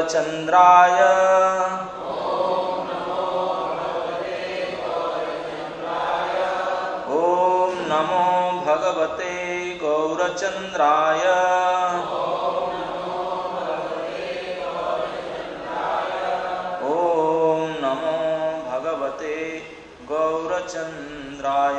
गौरचंद्राय। ओम नमो भगवते गौरचंद्राय। ओम नमो भगवते गौरचंद्राय।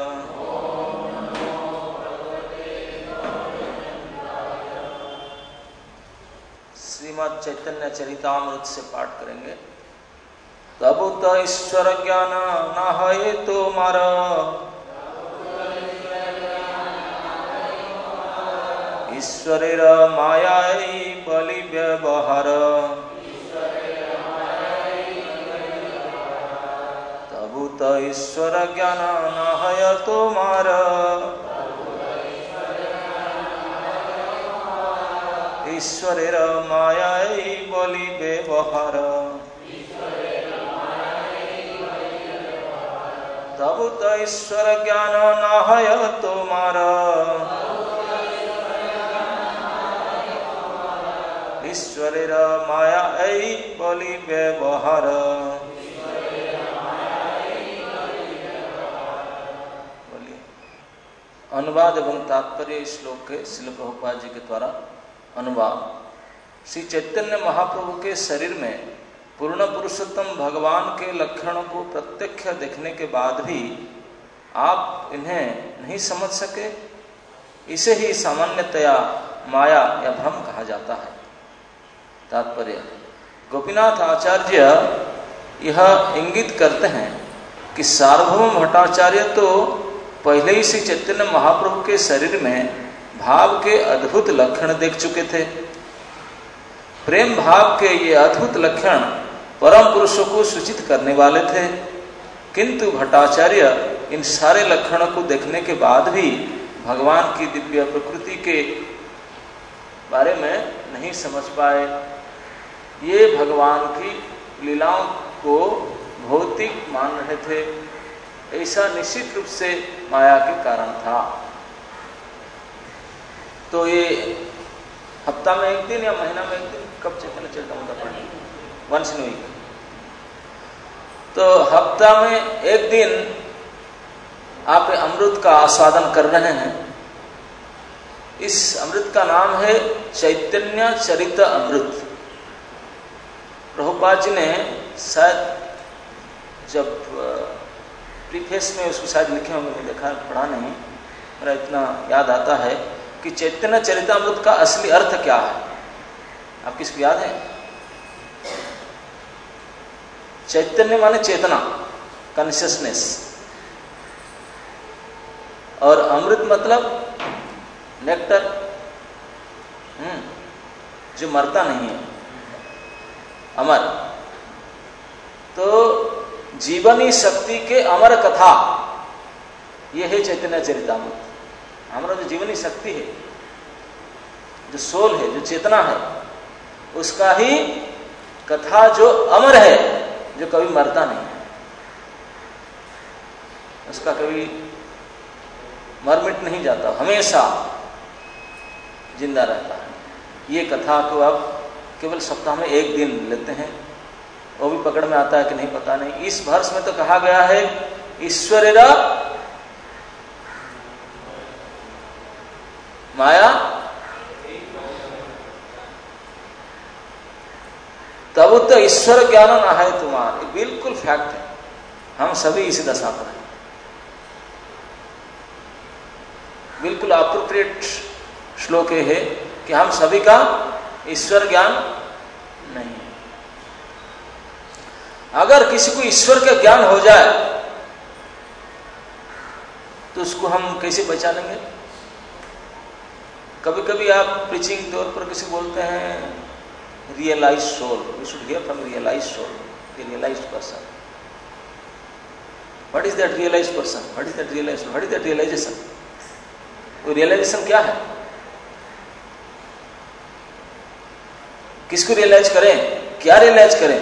श्रीमद् चैतन्य चरितामृत से पाठ करेंगे। तब तो ईश्वर ज्ञान न है तुम्हारा, ईश्वरेर मायाई बलि व्यवहार। तब तो ईश्वर ज्ञान न है तुम्हारा, ईश्वरेर मायाई बलि व्यवहार। तब तो ईश्वर ज्ञान न है तुम्हारा, ईश्वरेर मायाई बलि व्यवहार। बोलिए। अनुवाद एवं तात्पर्य श्लोक के श्रील प्रभुपाद जी के द्वारा अनुवाद। श्री चैतन्य महाप्रभु के शरीर में पूर्ण पुरुषोत्तम भगवान के लक्षणों को प्रत्यक्ष देखने के बाद भी आप इन्हें नहीं समझ सके, इसे ही सामान्यतया माया या भ्रम कहा जाता है। तात्पर्य, गोपीनाथ आचार्य यह इंगित करते हैं कि सार्वभौम भट्टाचार्य तो पहले ही श्री चैतन्य महाप्रभु के शरीर में भाव के अद्भुत लक्षण देख चुके थे। प्रेम भाव के ये अद्भुत लक्षण परम पुरुषों को सूचित करने वाले थे, किंतु भट्टाचार्य इन सारे लक्षणों को देखने के बाद भी भगवान की दिव्य प्रकृति के बारे में नहीं समझ पाए। ये भगवान की लीलाओं को भौतिक मान रहे थे। ऐसा निश्चित रूप से माया के कारण था। तो ये हफ्ता में एक दिन या महीना में एक दिन, कब चैतन्य चरितामृत पढ़ेंगे? Once in week. तो हफ्ता में एक दिन आप अमृत का आस्वादन कर रहे हैं। इस अमृत का नाम है चैतन्य चरित अमृत। प्रभुपाद जी ने शायद जब प्रीफेस में उसको शायद लिखे होंगे, मैं देखा पढ़ा नहीं, मेरा इतना याद आता है कि चैतन्य चरितामृत का असली अर्थ क्या है। आप किसको याद है? चैतन्य माने चेतना, कॉन्शियसनेस, और अमृत मतलब नेक्टर, जो मरता नहीं है, अमर। तो जीवनी शक्ति के अमर कथा, यह है चैतन्य चरितामृत। हमारा जो जीवनी शक्ति है, जो सोल है, जो चेतना है, उसका ही कथा जो अमर है, जो कभी मरता नहीं है, उसका कभी मर मिट नहीं जाता, हमेशा जिंदा रहता है। ये कथा को आप केवल सप्ताह में एक दिन लेते हैं, वो भी पकड़ में आता है कि नहीं पता नहीं। इस वर्ष में तो कहा गया है ईश्वरेरा माया तब तो ईश्वर ज्ञान ना है तुम्हारा। बिल्कुल फैक्ट है, हम सभी इसी दशा पर हैं। बिल्कुल अप्रोप्रिएट श्लोक है कि हम सभी का ईश्वर ज्ञान नहीं है। अगर किसी को ईश्वर का ज्ञान हो जाए तो उसको हम कैसे पहचानेंगे? कभी कभी आप प्रीचिंग तौर पर किसी बोलते हैं realise soul, we should hear from realise soul, realised person. What is that realised person? What is that realised? What is that realisation? वो रियलाइजेशन क्या है? किसको रियलाइज करें? क्या रियलाइज करें?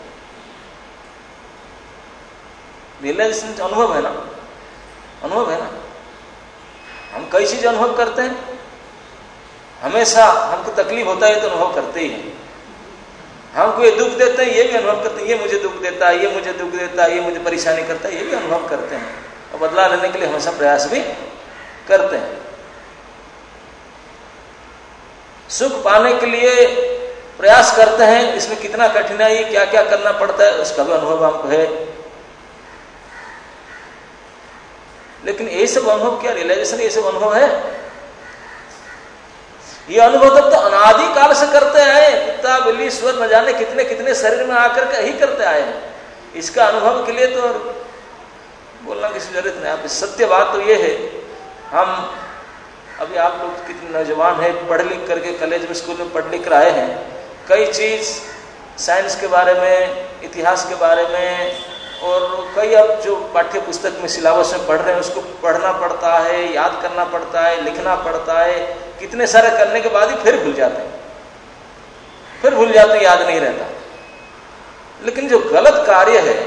रियलाइजेशन अनुभव है ना, अनुभव है ना। हम कई चीज अनुभव करते हैं, हमेशा हमको तकलीफ होता है तो अनुभव करते ही हैं। हमको ये दुख देते हैं, ये भी अनुभव करते हैं, ये मुझे दुख देता है, ये मुझे दुख देता है, ये मुझे परेशानी करता है, ये भी अनुभव करते हैं और बदला लेने के लिए हमेशा प्रयास भी करते हैं। सुख पाने के लिए प्रयास करते हैं, इसमें कितना कठिनाई, क्या क्या करना पड़ता है, उसका भी अनुभव हमको है। लेकिन ये सब अनुभव क्या रियलाइजेशन, ये सब अनुभव है? ये अनुभव तो अनादि काल से करते आए, पिता बिल्ली ईश्वर न जाने कितने कितने शरीर में आकर के ही करते आए हैं। इसका अनुभव के लिए तो बोलना किसी जरूरत नहीं। आप सत्य बात तो ये है, हम अभी आप लोग कितने नौजवान हैं, पढ़ लिख करके कॉलेज में स्कूल में पढ़ लिख रहे हैं, कई चीज साइंस के बारे में, इतिहास के बारे में और कई अब जो पाठ्य पुस्तक में सिलेबस में पढ़ रहे हैं उसको पढ़ना पड़ता है, याद करना पड़ता है, लिखना पड़ता है, कितने सारे करने के बाद ही फिर भूल जाते हैं, याद नहीं रहता। लेकिन जो गलत कार्य है,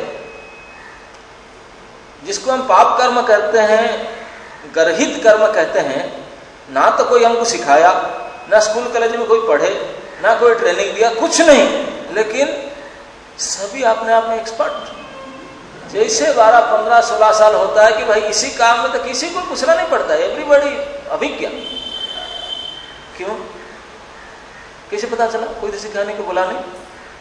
जिसको हम पाप कर्म कहते हैं, गर्हित कर्म कहते हैं, ना तो कोई हमको सिखाया, ना स्कूल कॉलेज में कोई पढ़े, ना कोई ट्रेनिंग दिया, कुछ नहीं, लेकिन सभी अपने आप में एक्सपर्ट। जैसे 12, 15, 16 साल होता है कि भाई इसी काम में तो किसी को पूछना नहीं पड़ता है, एवरीबॉडी अभिज्ञ। क्यों? कैसे पता चला? कोई तो सिखाने को बोला नहीं।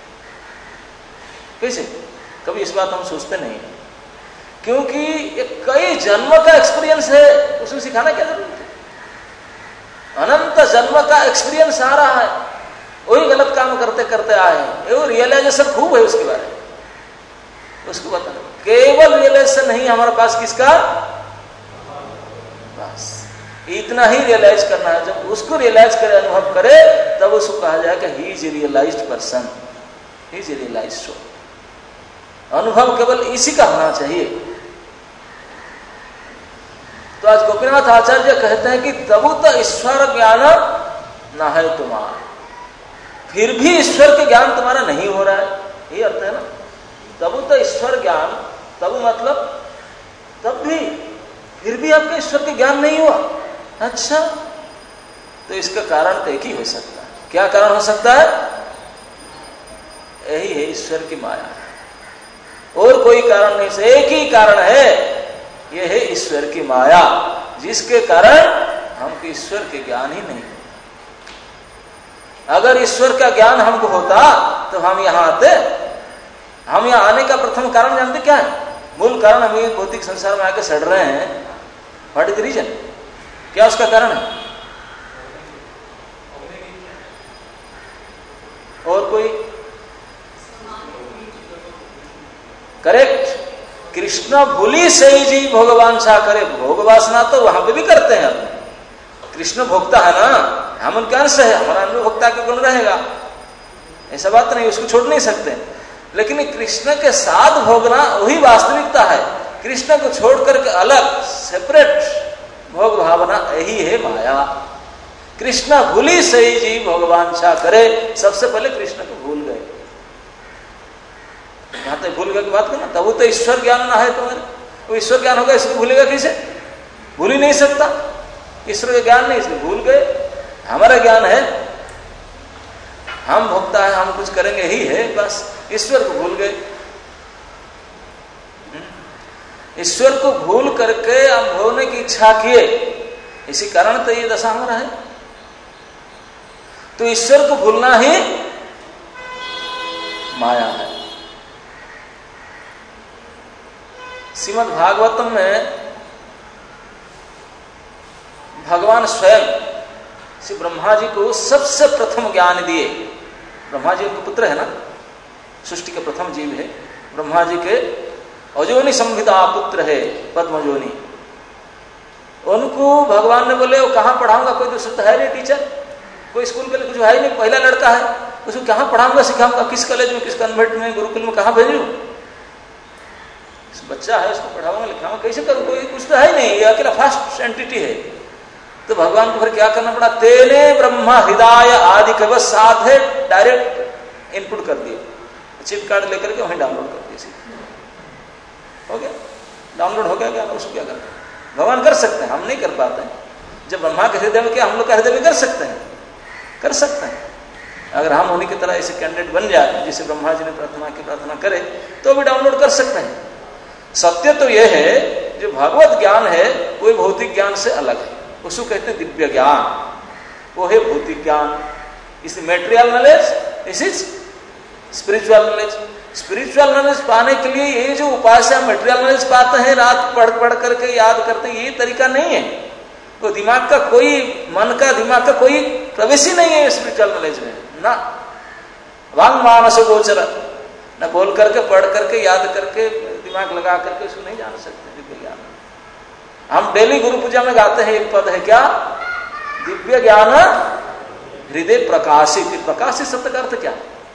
कैसे? कभी इस बात हम सोचते नहीं है, क्योंकि ये कई जन्म का एक्सपीरियंस है, उसमें सिखाना क्या जरूरत है? अनंत जन्म का एक्सपीरियंस आ रहा है, वही गलत काम करते करते आए हैं, वो रियलाइजेशन खूब है उसके बारे में, उसको बताना। केवल रियलाइजेशन नहीं हमारे पास, किसका? बस इतना ही रियलाइज करना है। जब उसको रियलाइज करे, अनुभव करे, तब उसको कहा जाएगा he is a realised person, he is a realised soul. अनुभव केवल इसी का होना चाहिए। तो आज गोपीनाथ आचार्य कहते हैं कि तबु तो ईश्वर ज्ञान न है तुम्हारा, फिर भी ईश्वर के ज्ञान तुम्हारा नहीं हो रहा है, ये अर्थ है ना। तबु तो ईश्वर ज्ञान, तबु मतलब तब भी, फिर भी आपका ईश्वर के ज्ञान नहीं हुआ। अच्छा, तो इसका कारण तो एक ही हो सकता है। क्या कारण हो सकता है? यही है ईश्वर की माया, और कोई कारण नहीं, से एक ही कारण है, यह है ईश्वर की माया, जिसके कारण हमको ईश्वर के ज्ञान ही नहीं। अगर ईश्वर का ज्ञान हमको होता तो हम यहां आते। हम यहां आने का प्रथम कारण जानते क्या है? मूल कारण हम ये भौतिक संसार में आके सड़ रहे हैं। What is the reason? क्या उसका कारण है? और कोई? करेक्ट। कृष्ण भूली से ही जी भोगवान सा करे। भोग वासना तो वहां पे भी करते हैं हम। कृष्ण भोक्ता है ना, हम उनके अंश है, हमारा अंदर भोक्ता का गुण रहेगा, ऐसा बात नहीं, उसको छोड़ नहीं सकते। लेकिन कृष्ण के साथ भोगना वही वास्तविकता है। कृष्ण को छोड़ करके अलग सेपरेट भोग भावना, यही है माया। कृष्ण भूली से ही जी भगवान छा करे। सबसे पहले कृष्ण को भूल गए। यहां तक भूल गए की बात करना, तब वो तो ईश्वर ज्ञान ना है तुम्हारे। वो ईश्वर ज्ञान होगा, इसको भूलेगा कैसे? भूल ही नहीं सकता। ईश्वर का ज्ञान नहीं, इसलिए भूल गए। हमारा ज्ञान है, हम भोक्ता है, हम कुछ करेंगे ही है, बस ईश्वर को भूल गए। ईश्वर को भूल करके हम भोगने की इच्छा किए, इसी कारण तो ये दशा हमारा है। तो ईश्वर को भूलना ही माया है। श्रीमद् भागवतम में भगवान स्वयं श्री ब्रह्मा जी को सबसे प्रथम ज्ञान दिए। ब्रह्मा जी उनके पुत्र है ना, सृष्टि के प्रथम जीव है। ब्रह्मा जी के अजोनि संविदा पुत्र है पद्मजोनि। उनको भगवान ने बोले वो कहाँ पढ़ाऊंगा, कोई दूसरा तो है नहीं टीचर, कोई स्कूल के लिए कुछ है ही नहीं, पहला लड़का है, उसको कहाँ पढ़ाऊंगा सिखाऊंगा, किस कॉलेज में, किस कन्वेंट में, गुरुकुल में कहाँ भेजूं? बच्चा है, उसको पढ़ाऊंगा लिखाऊंगा कैसे करूं, कोई कुछ तो है ही नहीं, ये अकेला फास्ट एंटिटी है। तो भगवान को फिर क्या करना पड़ा? तेने ब्रह्मा हृदय आदि कवच साथ है, डायरेक्ट इनपुट कर दिए, चिप कार्ड लेकर के वहीं डाउनलोड कर दिए। हो गया, डाउनलोड हो गया। क्या उसको क्या करना? भगवान कर सकते हैं, हम नहीं कर पाते हैं। जब ब्रह्मा के हृदय में क्या हम लोग का हृदय में कर सकते हैं, कर सकते हैं। अगर हम उन्हीं की तरह ऐसे कैंडिडेट बन जाए जिसे ब्रह्मा जी ने प्रार्थना करे तो भी डाउनलोड कर सकते हैं। सत्य तो यह है जो भगवत ज्ञान है वो भौतिक ज्ञान से अलग है, उसको कहते हैं दिव्य ज्ञान, वो है भौतिक ज्ञान। इस material knowledge, this is spiritual knowledge. Spiritual knowledge पाने के लिए ये जो उपाय से हम मेटेरियल नॉलेज पाते हैं, रात पढ़ करके याद करते हैं, ये तरीका नहीं है। तो दिमाग का कोई, मन का, दिमाग का कोई प्रवेश ही नहीं है स्पिरिचुअल नॉलेज में ना। वांग मानस गोचर, न बोल करके, पढ़ करके, याद करके, दिमाग लगा करके उसको नहीं जान सकते दिव्य ज्ञान। हम डेली गुरु पूजा में गाते हैं एक पद है क्या, दिव्य ज्ञान हृदय प्रकाशित। प्रकाशित शब्द का अर्थ क्या?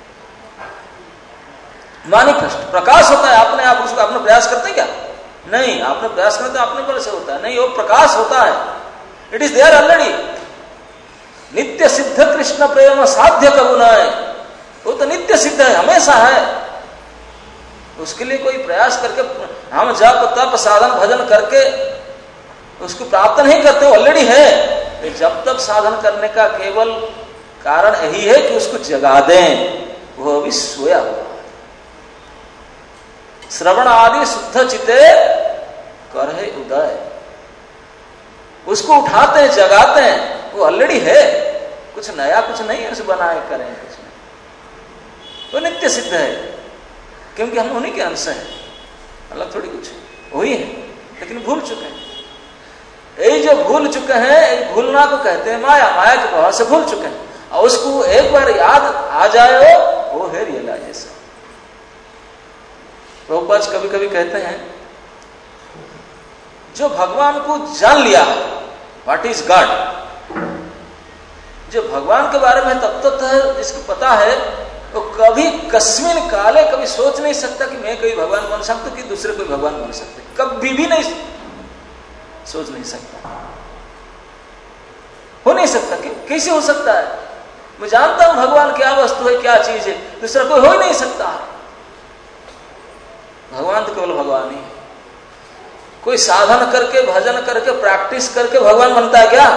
मैनिफेस्ट, प्रकाश होता है अपने आप, उसको अपने प्रयास करते हैं क्या? नहीं, आपने प्रयास करते अपने बल से होता है नहीं, वो प्रकाश होता है, इट इज देयर ऑलरेडी। नित्य सिद्ध कृष्ण प्रेम साध्य कबू न है, वो तो नित्य सिद्ध है, हमेशा है। उसके लिए कोई प्रयास करके हम जप तप साधन भजन करके उसको प्राप्त नहीं करते, ऑलरेडी है। जब तक साधन करने का केवल कारण यही है कि उसको जगा दें, वो अभी सोया हुआ है। श्रवण आदि शुद्ध चिते करहे उदय, उसको उठाते हैं, जगाते हैं, वो ऑलरेडी है, कुछ नया कुछ नहीं है उसे बनाए करें कुछ नहीं, वो नित्य सिद्ध है क्योंकि हम उन्हीं के अंश हैं, अलग थोड़ी कुछ वही है, लेकिन भूल चुके हैं। ये जो भूल चुके हैं, भूलना को कहते हैं माया, माया के प्रभाव से भूल चुके हैं, और उसको एक बार याद आ जाए वो है रियलाइजेशन। प्रभुपाद कभी कभी कहते हैं जो भगवान को जान लिया है, व्हाट इज गॉड, जो भगवान के बारे में तत्व है, जिसको पता है, वो कभी कस्मिन काले कभी सोच नहीं सकता कि मैं कोई भगवान बन सकता हूं कि दूसरे कोई भगवान बन सकते, कभी भी नहीं सोच नहीं सकता, हो नहीं सकता। कैसे हो सकता है? मैं जानता हूं भगवान क्या वस्तु है, क्या चीज है, दूसरा कोई हो ही नहीं सकता। भगवान तो केवल भगवान ही है। कोई साधन करके, भजन करके, प्रैक्टिस करके भगवान बनता है क्या?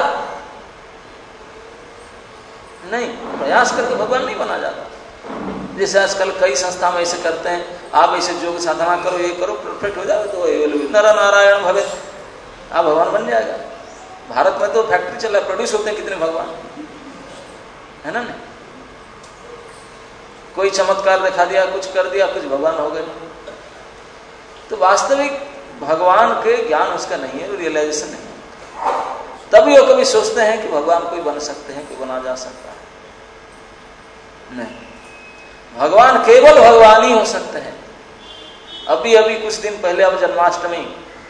नहीं, प्रयास करके भगवान नहीं बना जाता। जैसे आजकल कई संस्था में ऐसे करते हैं, आप ऐसे योग साधना करो, ये करो, परफेक्ट हो जाओ तो नर नारायण भवे, आप भगवान बन जाएगा। भारत में तो फैक्ट्री चल रहा है, प्रोड्यूस होते हैं कितने भगवान, है ना? नहीं, कोई चमत्कार दिखा दिया, कुछ कर दिया, कुछ भगवान हो गए। तो वास्तविक भगवान के ज्ञान उसका नहीं है, रियलाइजेशन नहीं है। तभी वो कभी सोचते हैं कि भगवान कोई बन सकते हैं, कोई बना जा सकता है। नहीं, भगवान केवल भगवान ही हो सकते हैं। अभी कुछ दिन पहले अब जन्माष्टमी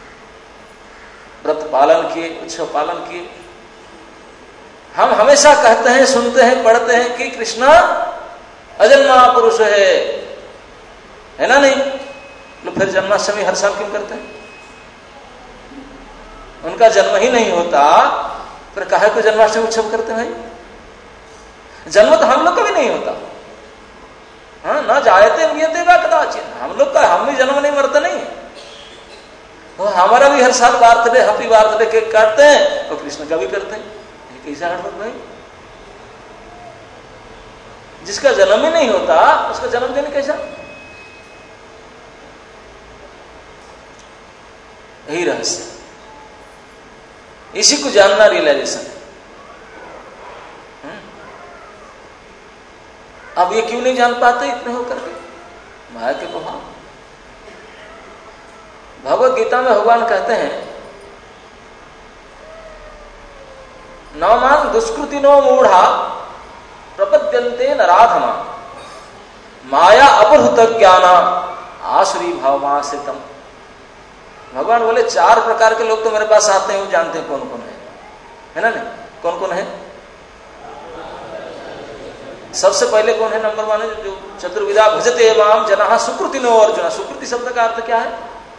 व्रत पालन किए, उत्सव पालन किए। हम हमेशा कहते हैं, सुनते हैं, पढ़ते हैं कि कृष्णा अजन्मा पुरुष है ना? नहीं, तो फिर जन्माष्टमी हर साल क्यों करते हैं? उनका जन्म ही नहीं होता, फिर काहे को जन्माष्टमी उत्सव करते हैं भाई? जन्म तो हम लोग का भी नहीं होता, हाँ ना, जायते नियते वा कदाचित, हम लोग का, हम भी जन्म नहीं मरते नहीं, तो हमारा भी हर साल बर्थडे, हैप्पी बर्थडे केक काटते हैं, और कृष्ण का भी करते हैं। कैसा गड़बड़ भाई? जिसका जन्म ही नहीं होता उसका जन्मदिन कैसा? यही रहस्य, इसी को जानना रियलाइजेशन है। अब ये क्यों नहीं जान पाते इतने होकर के? माया के प्रभाव। भगवत गीता में भगवान कहते हैं, नवमान दुष्कृतिनो मूढ़ा प्रपद्यन्ते नराधमा माया अपहृत ज्ञाना आसुरी भावमाश्रितम। भगवान बोले 4 प्रकार के लोग तो मेरे पास आते हैं, वो जानते हैं कौन कौन है ना? नहीं, कौन कौन है? सबसे पहले कौन है? नंबर 1 है जो चतुर्विधा भजते एवं जना सुकृतिनो अर्जुन। सुकृति शब्द का अर्थ क्या है?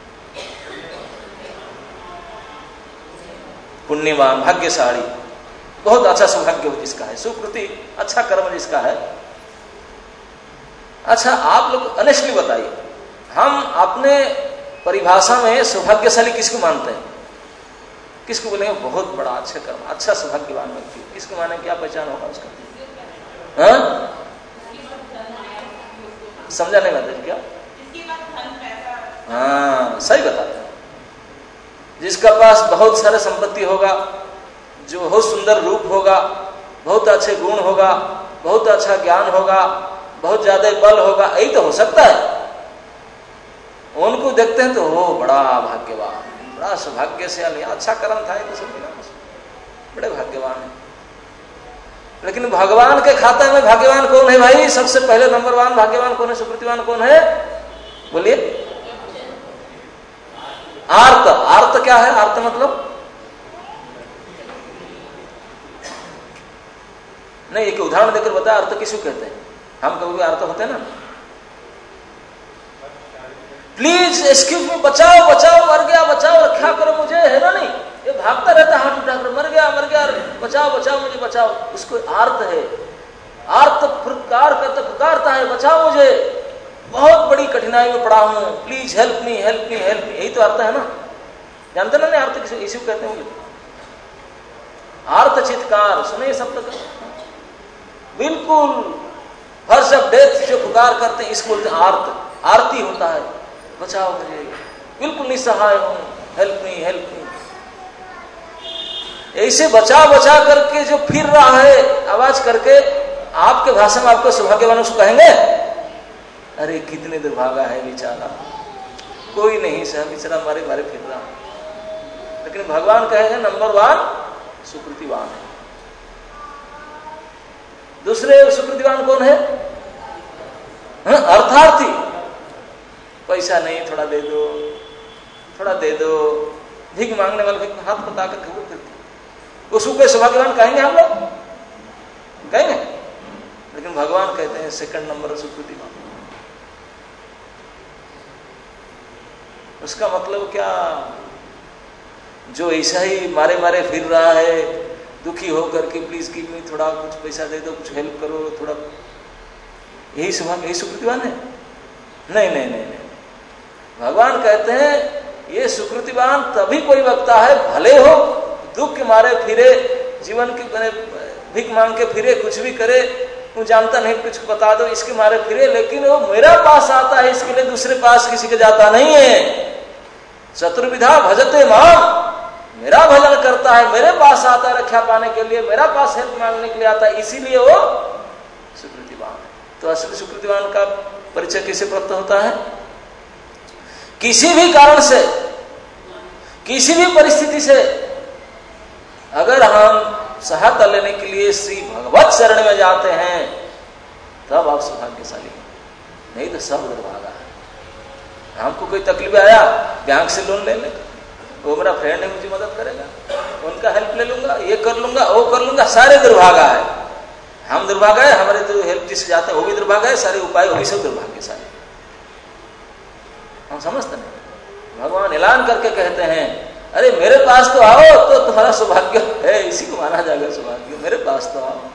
पुण्यवान, भाग्यशाली, बहुत अच्छा सौभाग्य जिसका है, सुकृति अच्छा कर्म जिसका है। अच्छा, आप लोग ऑनेस्टली बताइए, हम अपने परिभाषा में सौभाग्यशाली किसको मानते हैं? किसको बोलेंगे बहुत बड़ा अच्छा कर्म, अच्छा सौभाग्यवान व्यक्ति, किसको माने? क्या पहचान होगा उसका? हाँ? समझा नहीं माता जी क्या? हाँ सही बताते हैं। जिसका पास बहुत सारा संपत्ति होगा, जो बहुत सुंदर रूप होगा, बहुत अच्छे गुण होगा, बहुत अच्छा ज्ञान होगा, बहुत ज्यादा बल होगा, यही तो हो सकता है। उनको देखते हैं तो हो बड़ा भाग्यवान, बड़ा सौभाग्यशाली, अच्छा कर्म था तो सब मिला, बड़े भाग्यवान है। लेकिन भगवान के खाते में भाग्यवान कौन है भाई? सबसे पहले नंबर 1 भाग्यवान कौन है, सुकृतिवान कौन है? बोलिए। आर्त। आर्त क्या है? आर्त मतलब नहीं, एक उदाहरण देकर बता, अर्थ किसको कहते हैं? हम कभी अर्थ होते हैं ना, प्लीज एक्सक्यूज मी, बचाओ बचाओ, मर गया, बचाओ, रक्षा करो मुझे, है ना? नहीं, ये भागता रहता हाथ उठाकर, मर गया मर गया, बचाओ बचाओ मुझे, बचाओ। उसको आर्त है। आर्त फुटकार करता, पुकारता है, बचाओ मुझे, बहुत बड़ी कठिनाई में पड़ा हूं, please help me help me help me. यही तो अर्थ है ना? जानते ना? नहीं, अर्थ किसी इसी को कहते हैं। आर्त चित्कार सुने शब्द का, बिल्कुल हर्ष ऑफ डेथ जो पुकार करते हैं इसको बोलते हैं आर्त। आरती होता है, बचाओ मुझे, बिल्कुल निसहाय हूं, हेल्प मी हेल्प मी। ऐसे बचा बचा करके जो फिर रहा है आवाज करके, आपके भाषा में आपको सौभाग्यवान उसको कहेंगे? अरे कितने दुर्भागा है बेचारा, कोई नहीं सह बेचारा मारे मारे फिर रहा। लेकिन भगवान कहेंगे नंबर 1 सुकृतिवान है। दूसरे सुकृतिवान कौन है? अर्थार्थी। पैसा नहीं, थोड़ा दे दो, थोड़ा दे दो, भीख मांगने वाले हाथ पता कर खबर करते, उसको कोई सौभाग्यवान कहेंगे हम लोग? कहेंगे? लेकिन भगवान कहते हैं सेकंड नंबर सुकृतिवान। उसका मतलब क्या? जो ऐसा ही मारे मारे फिर रहा है, दुखी होकर के प्लीज गिव मी, थोड़ा कुछ पैसा दे दो, कुछ हेल्प करो, थोड़ा, यही सौभाग्य, यही सुकृतिवान है? नहीं नहीं नहीं नहीं। भगवान कहते हैं ये सुकृतिवान तभी कोई बकता है, भले हो दुख के मारे फिरे, जीवन की भीख मांग के फिरे, कुछ भी करे, तू जानता नहीं, कुछ बता दो, इसके मारे फिरे, लेकिन वो मेरा पास आता है, इसके लिए दूसरे पास किसी के जाता नहीं है। चतुर्विधा भजते माम, मेरा भजन करता है, मेरे पास आता है रक्षा पाने के लिए, मेरा पास हेल्प मांगने के लिए आता है, इसीलिए वो सुकृतिवान है। तो असली सुकृतिवान का परिचय कैसे प्राप्त होता है? किसी भी कारण से, किसी भी परिस्थिति से अगर हम सहायता लेने के लिए श्री भगवत शरण में जाते हैं, तब आप सौभाग्यशाली हैं, नहीं तो सब दुर्भागा है। हमको कोई तकलीफ आया, बैंक से लोन ले ले, वो मेरा फ्रेंड है, मुझे मदद करेगा, उनका हेल्प ले लूंगा, ये कर लूंगा, वो कर लूंगा, सारे दुर्भागा है। हम दुर्भागा है, हमारे तो हेल्प जिससे जाते हैं वो भी दुर्भागा है, सारे उपाय वही सब दुर्भाग्यशाली। हम समझते नहीं। भगवान ऐलान करके कहते हैं, अरे मेरे पास तो आओ, तो तुम्हारा सौभाग्य है, इसी को माना जाएगा सौभाग्य, मेरे पास तो आओ।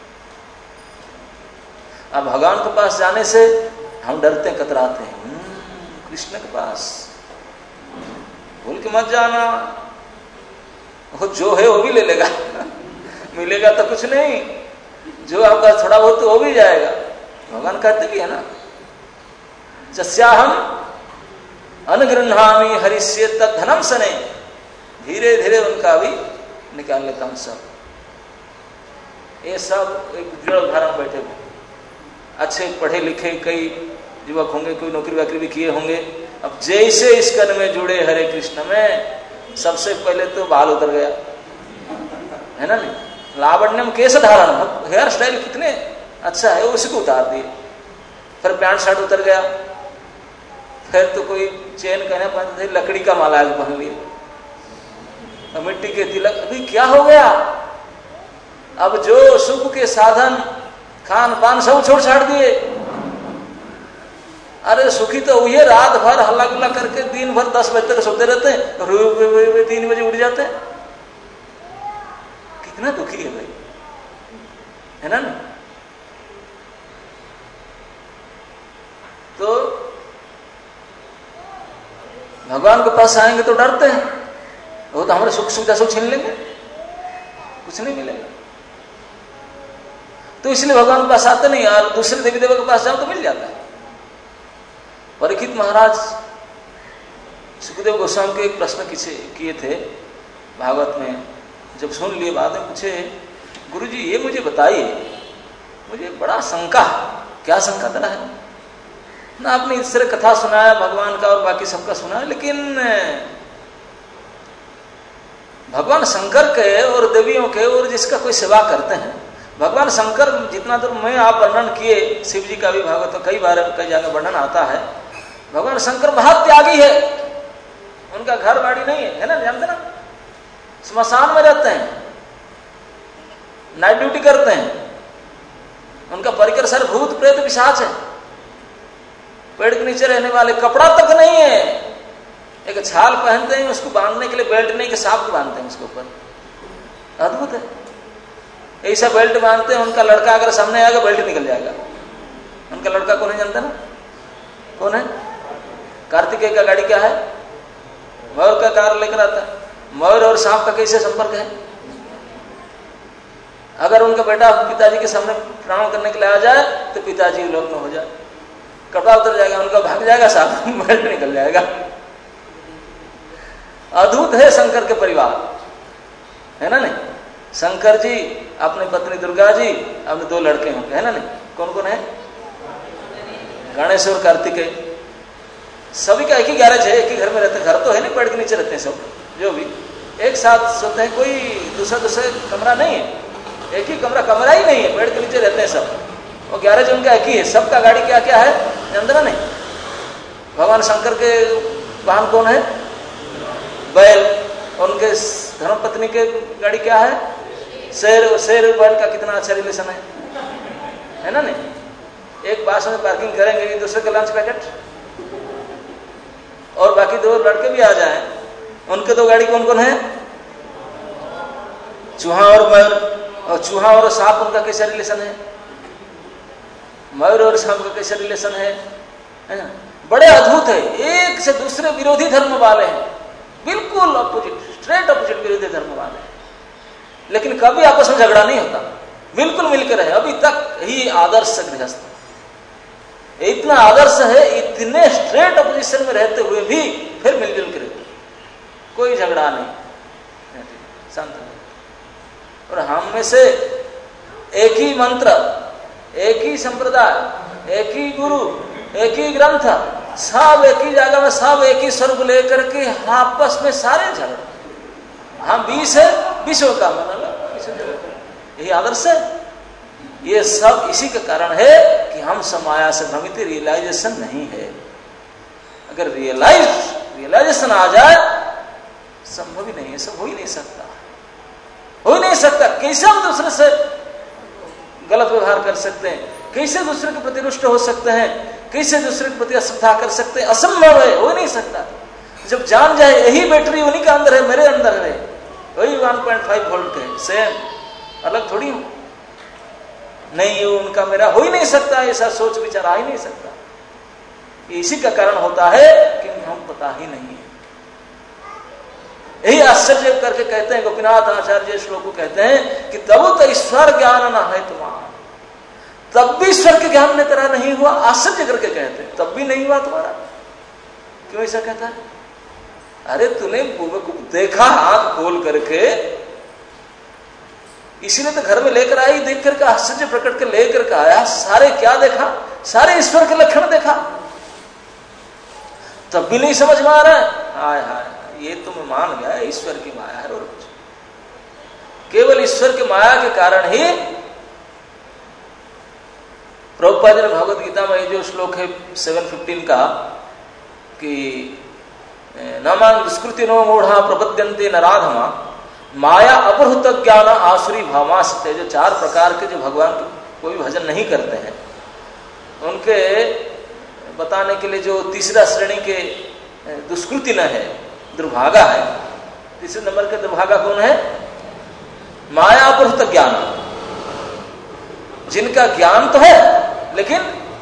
अब भगवान के पास जाने से हम डरते कतराते हैं, कृष्ण के पास भूल के मत जाना, वो जो है वो भी ले लेगा मिलेगा तो कुछ नहीं, जो आपका थोड़ा बहुत तो हो भी जाएगा। भगवान कहते भी है ना, जस्याहम अनुगृह्णामि हरिष्ये तद्धनम सने, धीरे धीरे उनका भी निकाल लेता हूं सब। ये सब एक दृढ़ उदाहरण बैठे हुए, अच्छे पढ़े लिखे कई युवक होंगे, कोई नौकरी वाकरी भी किए होंगे। अब जैसे इस कर्म में जुड़े हरे कृष्ण में, सबसे पहले तो बाल उतर गया, है ना? नहीं, लावण्यम केस धारण, हेयर स्टाइल कितने अच्छा है, उसी को उतार दिए। फिर पैंट शर्ट उतर गया, फिर तो कोई चेन कहने पहनते थे, लकड़ी का माला आज पहन लिया, मिट्टी के तिलक, अभी क्या हो गया? अब जो सुख के साधन खान पान सब छोड़ छाड़ दिए। अरे सुखी तो हुई है, रात भर हल्ला गुल्ला करके दिन भर 10 बजे तक सोते रहते हैं, 3 बजे उठ जाते हैं। कितना दुखी है भाई, है ना? नहीं तो भगवान के पास आएंगे तो डरते हैं, वो तो हमारे सुख सुविधा सब छीन लेंगे, कुछ नहीं मिलेगा। तो इसलिए भगवान के पास आते नहीं, और दूसरे देवी देवता के पास जाओ तो मिल जाता है। परीक्षित महाराज सुखदेव गोस्वामी के एक प्रश्न किए थे भागवत में, जब सुन लिए बाद में पूछे, गुरुजी ये मुझे बताइए, मुझे बड़ा शंका। क्या शंका तरह है ना, आपने इस तरह कथा सुनाया भगवान का और बाकी सबका सुना, लेकिन भगवान शंकर के और देवियों के और जिसका कोई सेवा करते हैं, भगवान शंकर जितना दूर मैं आप वर्णन किए, शिव जी का भी भागवत कई बार कई जगह वर्णन आता है, भगवान शंकर बहुत त्यागी है, उनका घर बाड़ी नहीं है ना, जानते ना, स्मशान में रहते हैं, नाइट ड्यूटी करते हैं, उनका परिकर सर भूत प्रेत पिशाच है, पेड़ के नीचे रहने वाले, कपड़ा तक नहीं है, एक छाल पहनते हैं, उसको बांधने के लिए बेल्ट नहीं के सांप को बांधते हैं उसके ऊपर, अद्भुत है। ऐसा बेल्ट बांधते हैं, उनका लड़का अगर सामने आएगा बेल्ट निकल जाएगा। उनका लड़का कौन है जानते ना, कौन है? कार्तिकेय का गाड़ी क्या है? मयूर का कार लेकर आता है। मयूर और सांप का कैसे संपर्क है? अगर उनका बेटा पिताजी के सामने प्रणाम करने के लिए आ जाए तो पिताजी लोक में हो जाए, कपड़ा उतर जाएगा, उनका भाग जाएगा, सांप बेल्ट निकल जाएगा। अद्भुत है शंकर के परिवार, है ना नहीं? शंकर जी, अपनी पत्नी दुर्गा जी, अपने 2 लड़के होंगे, है ना नहीं? कौन कौन है? गणेश और कार्तिकेय। सभी का एक ही गैरेज है, एक ही घर में रहते हैं, घर तो है नहीं, पेड़ के नीचे रहते हैं सब, जो भी एक साथ सोते हैं, कोई दूसरा कमरा नहीं है, एक ही कमरा ही नहीं है, पेड़ के नीचे रहते हैं सब, और गैरेज उनका एक ही है। सबका गाड़ी क्या क्या है जानते ना नहीं? भगवान शंकर के वाहन कौन है? बैल। उनके धर्मपत्नी के गाड़ी क्या है? शेर। शेर बैल का कितना अच्छा रिलेशन है ना नहीं? एक पास में पार्किंग करेंगे, एक दूसरे का लंच पैकेट, और बाकी 2 लड़के भी आ जाएं, उनके 2 गाड़ी कौन कौन है? चूहा और मयूर। और चूहा और सांप उनका कैसा रिलेशन है? मयूर और सांप का कैसा रिलेशन है ना? बड़े अद्भुत है, एक से दूसरे विरोधी धर्म वाले हैं, बिल्कुल अपोजिट, स्ट्रेट अपोजिट विरोधी धर्म वाले हैं, लेकिन कभी आपस में झगड़ा नहीं होता, बिल्कुल मिलकर है। अभी तक ही आदर्श गृहस्थ, इतना आदर्श है, इतने स्ट्रेट अपोजिशन में रहते हुए भी फिर मिलजुल कर रहते, कोई झगड़ा नहीं, शांत। और हम में से एक ही मंत्र, एक ही संप्रदाय, एक ही गुरु, एक ही ग्रंथ, सब एक ही जगह में, सब एक ही स्वर्ग लेकर के आपस में सारे झगड़े। हम 20 है, 20 का मन, यही आदर्श है। ये सब इसी के कारण है कि हम समाया से भ्रमित, रियलाइजेशन नहीं है। अगर रियलाइजेशन आ जाए, संभव ही नहीं है, सब हो ही नहीं सकता, हो ही नहीं सकता। कैसे हम दूसरे से गलत व्यवहार कर सकते हैं? कैसे दूसरे के प्रति रुष्ट हो सकते हैं? कैसे दूसरे के प्रति अश्रद्धा कर सकते हैं? असंभव है, हो ही नहीं सकता। जब जान जाए यही बैटरी उन्हीं का अंदर है, मेरे अंदर है, वही 1.5 वोल्ट है, सेम, अलग थोड़ी हूं। नहीं, ये उनका मेरा हो ही नहीं सकता, ऐसा सोच विचार आ ही नहीं सकता। इसी का कारण होता है कि हम पता ही नहीं है। यही आश्चर्य करके कहते हैं गोपीनाथ आचार्य श्लोक को कहते हैं कि तब तो ईश्वर ज्ञान न है तुम्हारा, तब भी ईश्वर के ज्ञान में तेरा नहीं हुआ। आश्चर्य करके कहते हैं, तब भी नहीं हुआ तुम्हारा। क्यों ऐसा कहता है? अरे तूने देखा आंख खोल करके, इसीलिए तो घर में लेकर आई, देख करके आश्चर्य प्रकट कर लेकर के आया। सारे क्या देखा? सारे ईश्वर के लक्षण देखा, तब भी नहीं समझ में आ रहा है। हाय हाय, ये तो मैं मान गया ईश्वर की माया है, और कुछ केवल ईश्वर की माया के कारण ही प्रभुपाद ने भगवत गीता में जो श्लोक है 7:15 का कि नमान दुष्कृति नो मूढ़ा प्रपद्यन्ते नराधमा माया अपहृत ज्ञान आसुरी भामास्ते। जो 4 प्रकार के जो भगवान के कोई भजन नहीं करते हैं, उनके बताने के लिए जो 3रा श्रेणी के दुष्कृति न है, दुर्भागा है। 3 नंबर के दुर्भागा कौन है? माया अपहृत ज्ञान, जिनका ज्ञान तो है लेकिन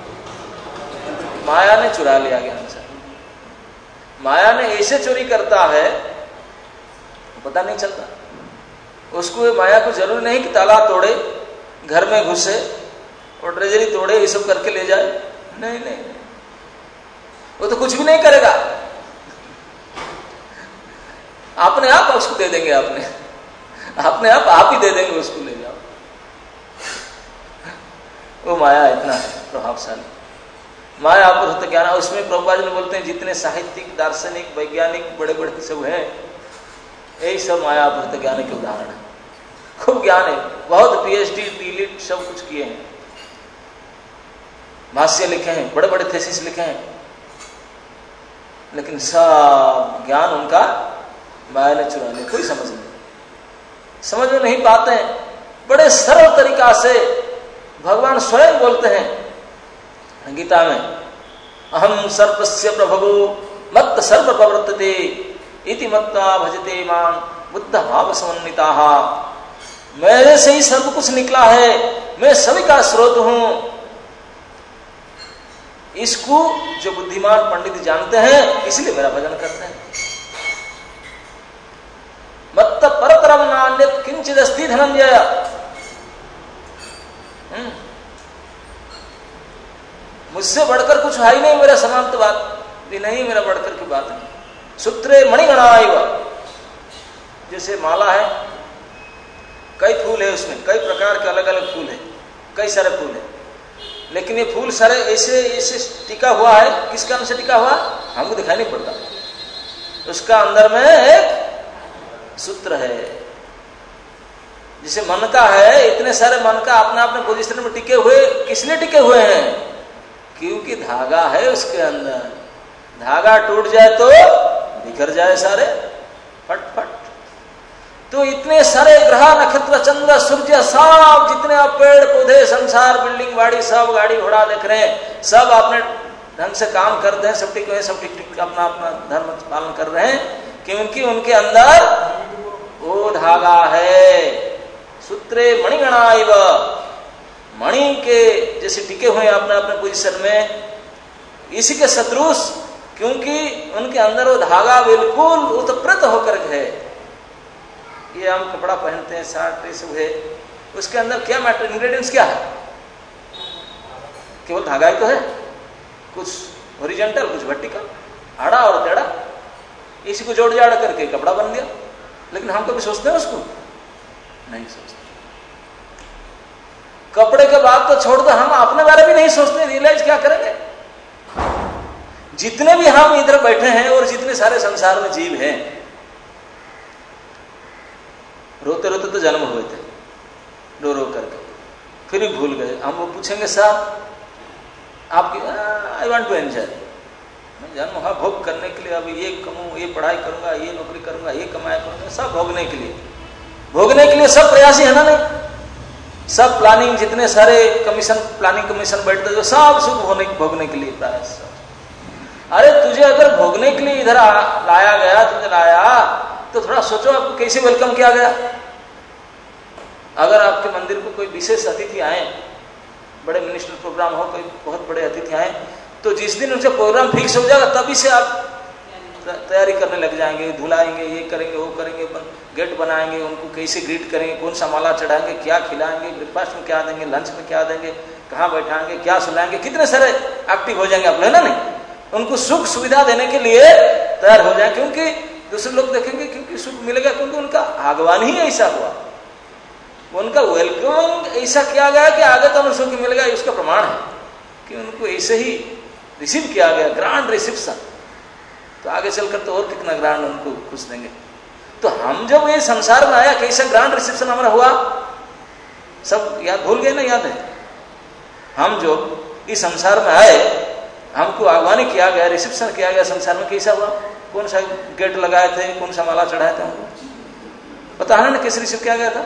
माया ने चुरा लिया ज्ञान से। माया ने ऐसे चोरी करता है पता नहीं चलता उसको। माया को जरूरी नहीं कि ताला तोड़े, घर में घुसे और ट्रेजरी तोड़े, ये सब करके ले जाए। नहीं नहीं, वो तो कुछ भी नहीं करेगा, अपने आप उसको दे देंगे, अपने आप ही दे देंगे, उसको ले जाओ। वो माया इतना प्रभावशाली, माया अपहृत ज्ञान। उसमें प्रभुपाद जी बोलते हैं जितने साहित्यिक, दार्शनिक, वैज्ञानिक बड़े बड़े सब हैं, यही सब माया अपहृत ज्ञान के उदाहरण है। खूब ज्ञान है, बहुत पीएचडी, डीलिट सब कुछ किए हैं, भाष्य लिखे हैं, बड़े बड़े थीसिस लिखे हैं, लेकिन सब ज्ञान उनका माया ने चुरा लिया। कोई समझ में नहीं पाते हैं। बड़े सरल तरीका से भगवान स्वयं बोलते हैं गीता में, अहम सर्वस्य प्रभवो मत्त सर्व प्रवर्तते इति मत्वा भजते मां बुद्ध भाव समन्विताः। मेरे से ही सब कुछ निकला है, मैं सभी का स्रोत हूं। इसको जो बुद्धिमान पंडित जानते हैं, इसलिए मेरा भजन करते हैं। मत्त परतरम नान्यत् किंचित् अस्ति धनंजय। मुझसे बढ़कर कुछ है ही नहीं, मेरा समान तो बात भी नहीं, मेरा बढ़कर की बात नहीं। सूत्रे मणिगणाइव, जैसे माला है, कई फूल है उसमें, कई प्रकार के अलग अलग फूल है, कई सारे फूल है, लेकिन ये फूल सारे ऐसे ऐसे टिका हुआ है। किस कारण से टिका हुआ हमको दिखाई नहीं पड़ता, उसका अंदर में एक सूत्र है। जैसे मन का है, इतने सारे मन का अपने अपने पोजीशन में टिके हुए, किसने टिके हुए हैं? क्योंकि धागा है उसके अंदर। धागा टूट जाए तो बिखर जाए सारे, फट फट। तो इतने सारे ग्रह, नक्षत्र, चंद्र, सूर्य, सब जितने आप पेड़ पौधे, संसार, बिल्डिंग बाड़ी, सब गाड़ी घोड़ा देख रहे हैं, सब अपने ढंग से काम करते हैं, सब टिके हुए, सब ठीक ठीक अपना अपना धर्म पालन कर रहे हैं, क्योंकि उनके अंदर वो धागा है। सूत्रे मणिगणाइव, मणि के जैसे टिके हुए हैं अपने अपने पोजीशन में, इसी के सदृश, क्योंकि उनके अंदर वो धागा बिल्कुल उत्प्रेत होकर है। ये हम कपड़ा पहनते हैं, शर्ट, ये सब है, उसके अंदर क्या मैटर, इंग्रेडिएंट्स क्या है? केवल धागा ही तो है, कुछ हॉरिजॉन्टल, कुछ वर्टिकल, आड़ा और टेढ़ा, इसी को जोड़ जाड़ करके कपड़ा बन गया। लेकिन हम कभी सोचते हैं उसको? नहीं सोचते। कपड़े के बाद तो छोड़ दो, हम अपने बारे में नहीं सोचते, रियलाइज क्या करेंगे? जितने भी हम इधर बैठे हैं और जितने सारे संसार में जीव हैं, रोते रोते तो जन्म हुए थे, रो रो करके, फिर भी भूल गए। हम वो पूछेंगे साहब आपकी, आई वांट टू एंजॉय, मैं जन्म हुआ भोग करने के लिए, अभी ये कमाऊं, ये पढ़ाई करूंगा, ये नौकरी करूंगा, ये कमाया करूंगा, सब भोगने के लिए, भोगने के लिए सब प्रयासी है ना? नहीं, सब प्लानिंग, जितने सारे कमीशन, प्लानिंग कमीशन बैठते जो सब सुख भोगने के लिए प्रयास। अरे तुझे अगर भोगने के लिए इधर लाया गया, तुझे लाया, तो थोड़ा सोचो आपको कैसे वेलकम किया गया। अगर आपके मंदिर को कोई विशेष अतिथि आए, बड़े मिनिस्टर प्रोग्राम हो, कोई बहुत बड़े अतिथि आए, तो जिस दिन उनसे प्रोग्राम फिक्स हो जाएगा तभी से आप तैयारी करने लग जाएंगे, धुलाएंगे, ये करेंगे, वो करेंगे, गेट बनाएंगे, उनको कैसे ग्रीट करेंगे, कौन सा माला चढ़ाएंगे, क्या खिलाएंगे, ब्रेकफास्ट में क्या देंगे, लंच में क्या देंगे, कहाँ बैठाएंगे, क्या सुनाएंगे, कितने सारे एक्टिव हो जाएंगे आप लोग, है ना? नहीं, उनको सुख सुविधा देने के लिए तैयार हो जाए, क्योंकि दूसरे लोग देखेंगे, क्योंकि सुख मिलेगा, क्योंकि उनका आगमन ही ऐसा हुआ, उनका वेलकम ऐसा किया गया कि आगे तो उन्हें सुख मिलेगा। उसका प्रमाण है कि उनको ऐसे ही रिसीव किया गया, ग्रांड रिसेप्शन। तो आगे चलकर तो और कितना ग्रांड उनको खुश देंगे। तो हम जब ये संसार में आया, कैसा ग्रांड रिसेप्शन हमारा हुआ, सब याद भूल गए ना? याद है? हम जो इस संसार में आए, हमको आह्वान किया गया, रिसेप्शन किया गया, संसार में कैसा हुआ, कौन सा गेट लगाए थे, कौन सा माला चढ़ाए थे, हमको पता है ना? कैसे रिसीव किया गया था?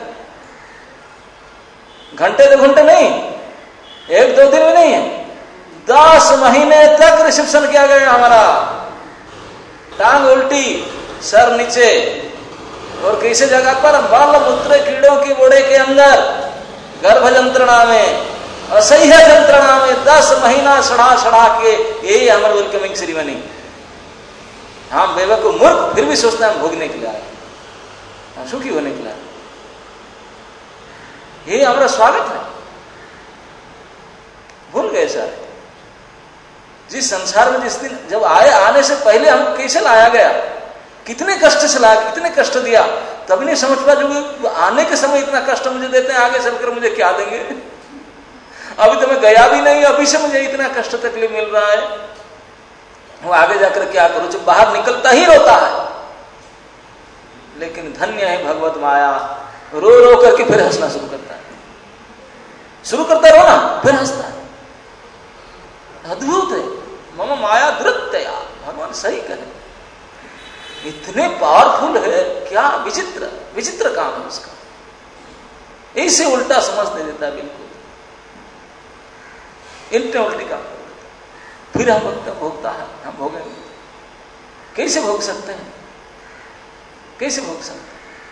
घंटे 2 घंटे नहीं, 1-2 दिन में नहीं है, 10 महीने तक रिसेप्शन किया गया हमारा। टांग उल्टी, सर नीचे, और कैसे जगह पर? बाल मूत्र कीड़ों की बोड़े के अंदर, गर्भ यंत्रणा में, असह्य यंत्रणा में 10 महीना सड़ा के, यही हमारे वेलकमिंग सेरेमनी। हम बेवकूफ मूर्ख फिर भी सोचते हैं हम भोगने के लिए आए, हम सुखी होने के लिए आए। यही हमारा स्वागत है। भूल गए सारे। जिस संसार में जिस दिन जब आने से पहले हम कैसे लाया गया, कितने कष्ट से लाया, कितने कष्ट दिया, तभी नहीं समझ पा जो आने के समय इतना कष्ट मुझे देते हैं, आगे चलकर मुझे क्या देंगे। अभी तो मैं गया भी नहीं, अभी से मुझे इतना कष्ट तकलीफ मिल रहा है, वो आगे जाकर क्या करूं। जब बाहर निकलता ही रोता है, लेकिन धन्य है भगवत माया, रो रो करके फिर हंसना शुरू करता है, शुरू करता है रोना, फिर हंसता है। अद्भुत है, मम माया द्रुतया, भगवान सही कहे, इतने पावरफुल है, क्या विचित्र विचित्र काम है उसका। ऐसे उल्टा समझ दे देता है, बिल्कुल इल्टे उल्टी काम कर देता। फिर हम भोगता है, हम भोगेंगे, कैसे भोग सकते हैं, कैसे भोग सकते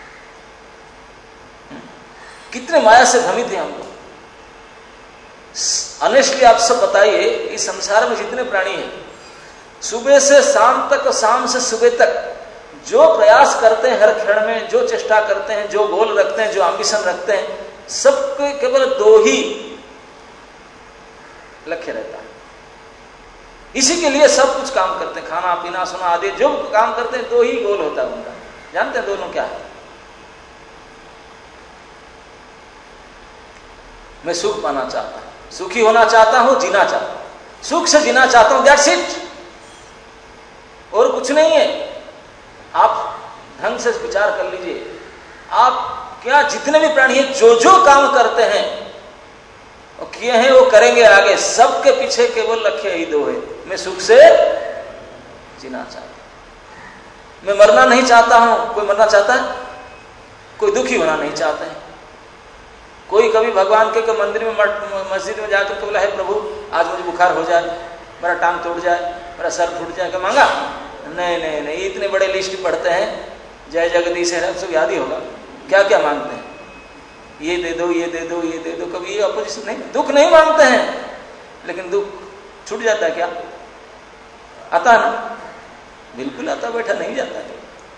हैं? कितने माया से भ्रमित हैं हम लोग। ऑनेस्टली आप सब बताइए, इस संसार में जितने प्राणी हैं, सुबह से शाम तक और शाम से सुबह तक जो प्रयास करते हैं, हर क्षण में जो चेष्टा करते हैं, जो गोल रखते हैं, जो एम्बिशन रखते हैं, सबके केवल दो ही लक्ष्य रहता है। इसी के लिए सब कुछ काम करते हैं, खाना पीना सोना आदि जो काम करते हैं, दो ही गोल होता है उनका। जानते हैं दोनों क्या है? मैं सुख पाना चाहता हूं, सुखी होना चाहता हूं, जीना चाहता हूं, सुख से जीना चाहता हूं, दैट्स इट, और कुछ नहीं है। आप ढंग से विचार कर लीजिए, आप क्या जितने भी प्राणी हैं, जो जो काम करते हैं और किए हैं, वो करेंगे आगे, सबके पीछे केवल लक्ष्य ही दो है, मैं सुख से जीना चाहता हूं, मैं मरना नहीं चाहता हूं। कोई मरना चाहता है? कोई दुखी होना नहीं चाहता है। कोई कभी भगवान के मंदिर में मस्जिद में जाकर के बोला, है प्रभु आज मुझे बुखार हो जाए, मेरा टांग टूट जाए, मेरा सर फूट जाए, क्या मांगा? नहीं नहीं नहीं, इतने बड़े लिस्ट पढ़ते हैं, जय जगदीश है, सब याद ही होगा, क्या क्या मांगते हैं, ये दे दो, ये दे दो, ये दे दो, कभी ये अपोजिशन नहीं, दुख नहीं मांगते हैं, लेकिन दुख छूट जाता है क्या? आता है ना? बिल्कुल आता बैठा नहीं जाता है।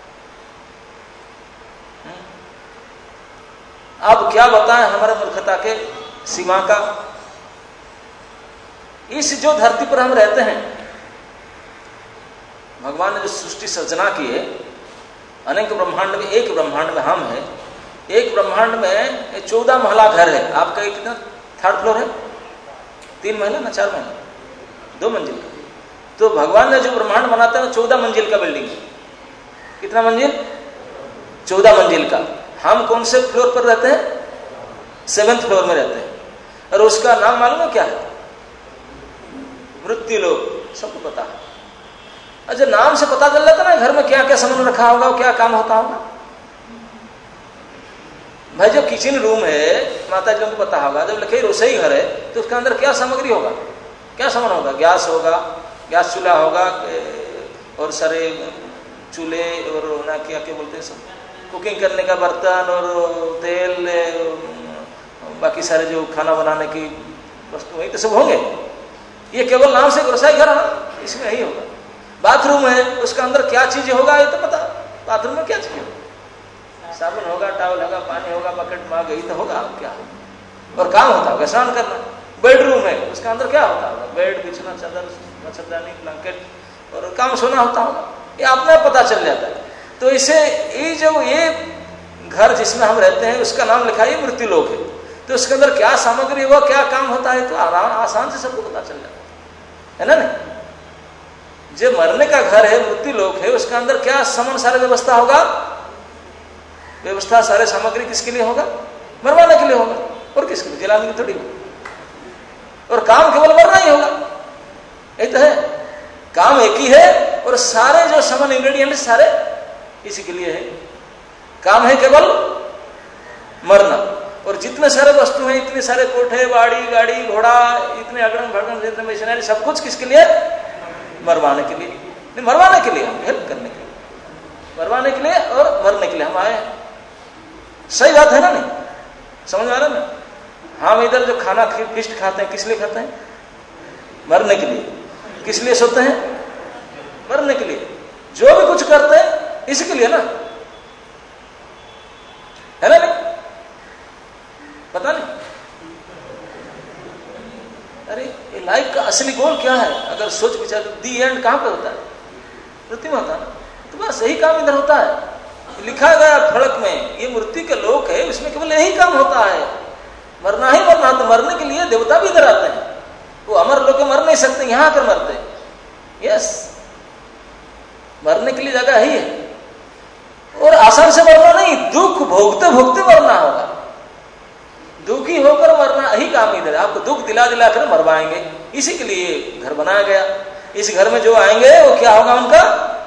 अब क्या बताएं हमारे मूर्खता के सीमा का। इस जो धरती पर हम रहते हैं, भगवान ने जो सृष्टि सर्जना की है, अनेक ब्रह्मांड में एक ब्रह्मांड में हम हैं। एक ब्रह्मांड में 14 महला घर है। आपका कितना थर्ड फ्लोर है? 3 महला ना 4 महला? 2 मंजिल का। तो भगवान ने जो ब्रह्मांड बनाता है 14 मंजिल का बिल्डिंग है। कितना मंजिल? 14 मंजिल का। हम कौन से फ्लोर पर रहते हैं? 7th फ्लोर में रहते हैं। और उसका नाम मालूम है क्या है? मृत्युलोक। सबको पता है। अच्छा, नाम से पता चल जाता ना घर में क्या क्या सामान रखा होगा, क्या काम होता होगा। भाई जो किचन रूम है, माता जी को पता होगा, जब लिखे रसोई घर है तो उसके अंदर क्या सामग्री होगा, क्या सामान होगा? गैस होगा, गैस चूल्हा होगा, और सारे चूल्हे और ना क्या क्या बोलते हैं सब, कुकिंग करने का बर्तन और तेल, बाकी सारे जो खाना बनाने की वस्तु वही तो सब होंगे। ये केवल नाम से रसोई घर है, इसमें यही होगा। बाथरूम है, उसका अंदर क्या चीज होगा ये तो पता। बाथरूम में क्या चीज होगा? साबुन होगा, टॉवल होगा, पानी होगा, बकेट मग, यही तो होगा। क्या और काम होता होगा? स्नान करना। बेडरूम है, उसका अंदर क्या होता होगा? बेड, बिछना, चादर, मच्छरदानी, ब्लैंकेट, और काम सोना होता होगा। ये अपने पता चल जाता है। तो इसे ये जो ये घर जिसमें हम रहते हैं उसका नाम लिखा है मृत्युलोक है। तो उसके अंदर क्या सामग्री होगा, क्या काम होता है, तो आसान से सबको पता चल जाता है ना। नहीं, जो मरने का घर है, मृत्युलोक है, उसके अंदर क्या सामान सारे व्यवस्था होगा? व्यवस्था सारे सामग्री किसके लिए होगा? मरवाने के लिए होगा। और किसके लिए? जलाने की थोड़ी होगा। और काम केवल मरना ही होगा, यही तो है। काम एक ही है और सारे जो सामान इंग्रेडिएंट सारे इसी के लिए है। काम है केवल मरना। और जितने सारे वस्तु हैं, इतने सारे कोठे, बाड़ी, गाड़ी, घोड़ा, इतने अगड़न भगड़न, जितने मशीनरी, सब कुछ किसके लिए? मरवाने के लिए। नहीं, मरवाने के लिए, हम हेल्प करने के लिए, मरवाने के लिए और मरने के लिए हम आए हैं। सही बात है ना? नहीं समझ में आ रहा ना? हम इधर जो खाना फिस्ट खाते हैं, किस लिए खाते हैं? मरने के लिए। किस लिए सोते हैं? मरने के लिए। जो भी कुछ करते हैं इसी के लिए ना, है ना? नहीं पता नहीं अरे ये लाइफ का असली गोल क्या है? अगर सोच विचार, दी एंड कहाँ पे होता है? मृत्यु में होता है ना। तो बस यही काम इधर होता है। लिखा गया फलक में, ये मृत्यु का लोक है, इसमें केवल यही काम होता है, मरना ही मरना। तो मरने के लिए देवता भी इधर आते हैं, वो अमर लोग मर नहीं सकते, यहां आकर मरते हैं। यस, मरने के लिए जगह ही है, और आसान से मरना नहीं, दुख भोगते भोगते मरना होगा। दुखी होकर मरना यही काम इधर है। आपको दुख दिला दिला कर मरवाएंगे, इसी के लिए घर बनाया गया। इस घर में जो आएंगे वो क्या होगा? उनका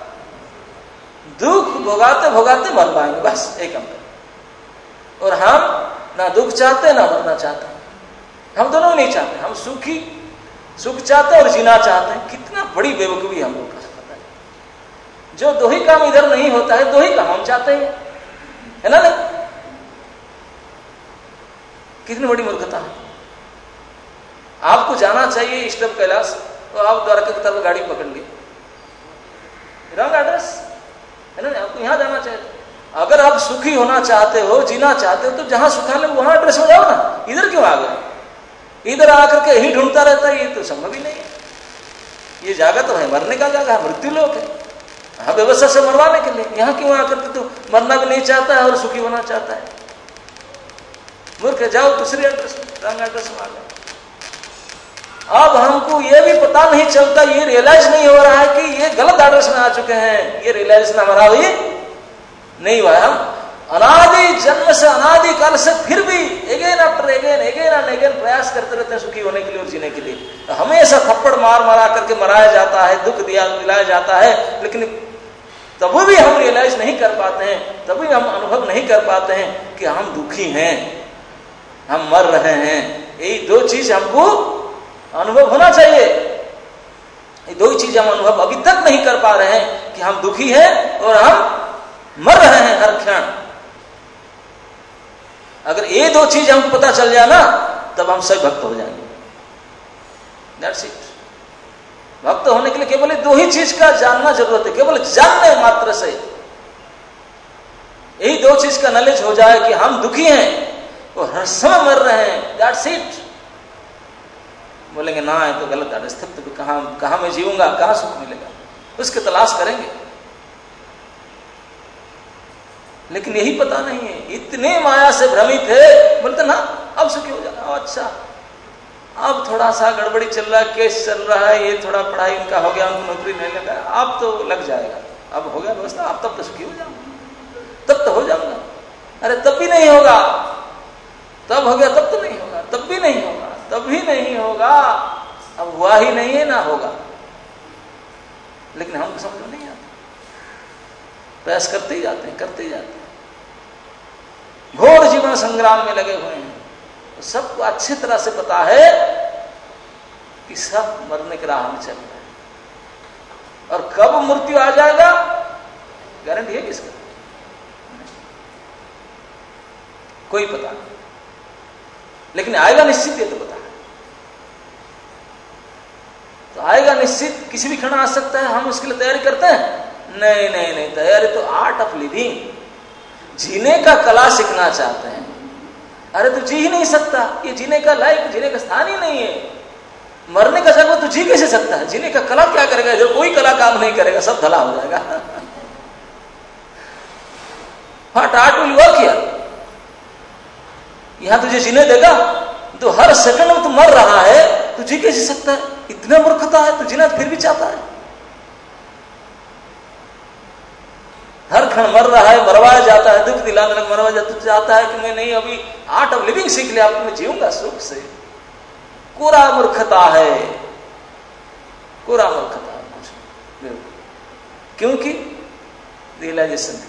दुख भोगाते भोगाते मर पाएंगे, बस एक अंतर। और हम ना दुख चाहते ना मरना चाहते, हम दोनों नहीं चाहते। हम सुख चाहते हैं और जीना चाहते हैं। कितना बड़ी बेवकूफी हम लोग का पता है। जो दो ही काम इधर नहीं होता है, दो ही काम हम चाहते हैं, है ना? नहीं, कितनी बड़ी मूर्खता है। आपको जाना चाहिए इष्टम कैलाश, तो आप द्वारका की तरफ गाड़ी पकड़ ली, रॉन्ग एड्रेस है ना? आपको यहां जाना चाहिए। अगर आप सुखी होना चाहते हो, जीना चाहते हो, तो जहां सुखाने वहां एड्रेस हो जाओ ना। इधर क्यों आ गए? इधर आकर के यही ढूंढता रहता है, ये तो संभव ही नहीं है। ये जगह तो है मरने का जगह है, मृत्यु लोक है। हाँ, व्यवस्था से मरवाने के लिए। यहाँ क्यों आकर के तो मरना भी नहीं चाहता है और सुखी होना चाहता है। मूर्ख, जाओ दूसरी एड्रेस में, रॉन्ग एड्रेस में आ गए। अब हमको ये भी पता नहीं चलता, ये रियलाइज नहीं हो रहा है कि ये गलत एड्रेस में आ चुके हैं। ये रियलाइजेशन हमारा हुई नहीं हुआ। हम अनादि जन्म से, अनादि काल से फिर भी again after again and again प्रयास करते रहते हैं सुखी होने के लिए और जीने के लिए। तो हमेशा थप्पड़ मार मारा करके मराया जाता है, दुख दिलाया जाता है, लेकिन तभी भी हम रियलाइज नहीं कर पाते हैं, तभी हम अनुभव नहीं कर पाते हैं कि हम दुखी हैं, हम मर रहे हैं। यही दो चीज हमको अनुभव होना चाहिए। ये दो चीज हम अनुभव अभी तक नहीं कर पा रहे हैं कि हम दुखी हैं और हम मर रहे हैं हर क्षण। अगर ये दो चीज हमको पता चल जाए ना, तब हम सही भक्त हो जाएंगे। That's it. भक्त होने के लिए केवल दो ही चीज का जानना जरूरत है, केवल जानने मात्र से यही दो चीज का नॉलेज हो जाए कि हम दुखी हैं और हर समय मर रहे हैं। That's it. बोलेंगे ना, ये तो गलत है, स्थित कहां मैं जीऊंगा, कहां सुख मिलेगा, उसकी तलाश करेंगे। लेकिन यही पता नहीं है, इतने माया से भ्रमित है। बोलते ना अब सुखी हो जाना, अच्छा अब थोड़ा सा गड़बड़ी चल रहा है, केस चल रहा है, ये थोड़ा पढ़ाई इनका हो गया, उनको नौकरी नहीं लगा, अब तो लग जाएगा, अब हो गया व्यवस्था, अब तब तो सुखी हो जाऊंगा, तब तो हो जाऊंगा। अरे तब भी नहीं होगा, तब हो गया तब तो नहीं होगा, तब भी नहीं होगा, तब भी नहीं होगा, अब हुआ ही नहीं है ना होगा। लेकिन हमको समझ में नहीं आता, प्रयास करते ही जाते हैं, करते ही जाते हैं, घोर जीवन संग्राम में लगे हुए हैं। तो सबको अच्छी तरह से पता है कि सब मरने के राह में चल रहे हैं, और कब मृत्यु आ जाएगा गारंटी है किसका? कोई पता नहीं, लेकिन आएगा निश्चित, ये तो पता है। तो आएगा निश्चित, किसी भी क्षण आ सकता है। हम उसके लिए तैयारी करते हैं? नहीं नहीं नहीं, तैयारी तो आर्ट ऑफ लिविंग, जीने का कला सीखना चाहते हैं। अरे तू जी ही नहीं सकता, ये जीने का लायक, जीने का स्थान ही नहीं है। मरने का जगह तो जी कैसे सकता है? जीने का कला क्या करेगा? जो कोई कला काम नहीं करेगा, सब धला हो जाएगा। What art will work here? यहां तुझे जीने देगा? तो हर सेकंड में तू मर रहा है, तू जी कैसे सकता है? इतना मूर्खता है, तू जीना फिर भी चाहता है। हर क्षण मर रहा है, मरवाया जाता है, दुख दिलाने लग मरवाया जाता है, चाहता है कि मैं नहीं अभी आर्ट ऑफ लिविंग सीख लिया, अब मैं जीऊंगा सुख से। कोरा मूर्खता है, कोरा मूर्खता है कुछ, क्योंकि रियलाइजेशन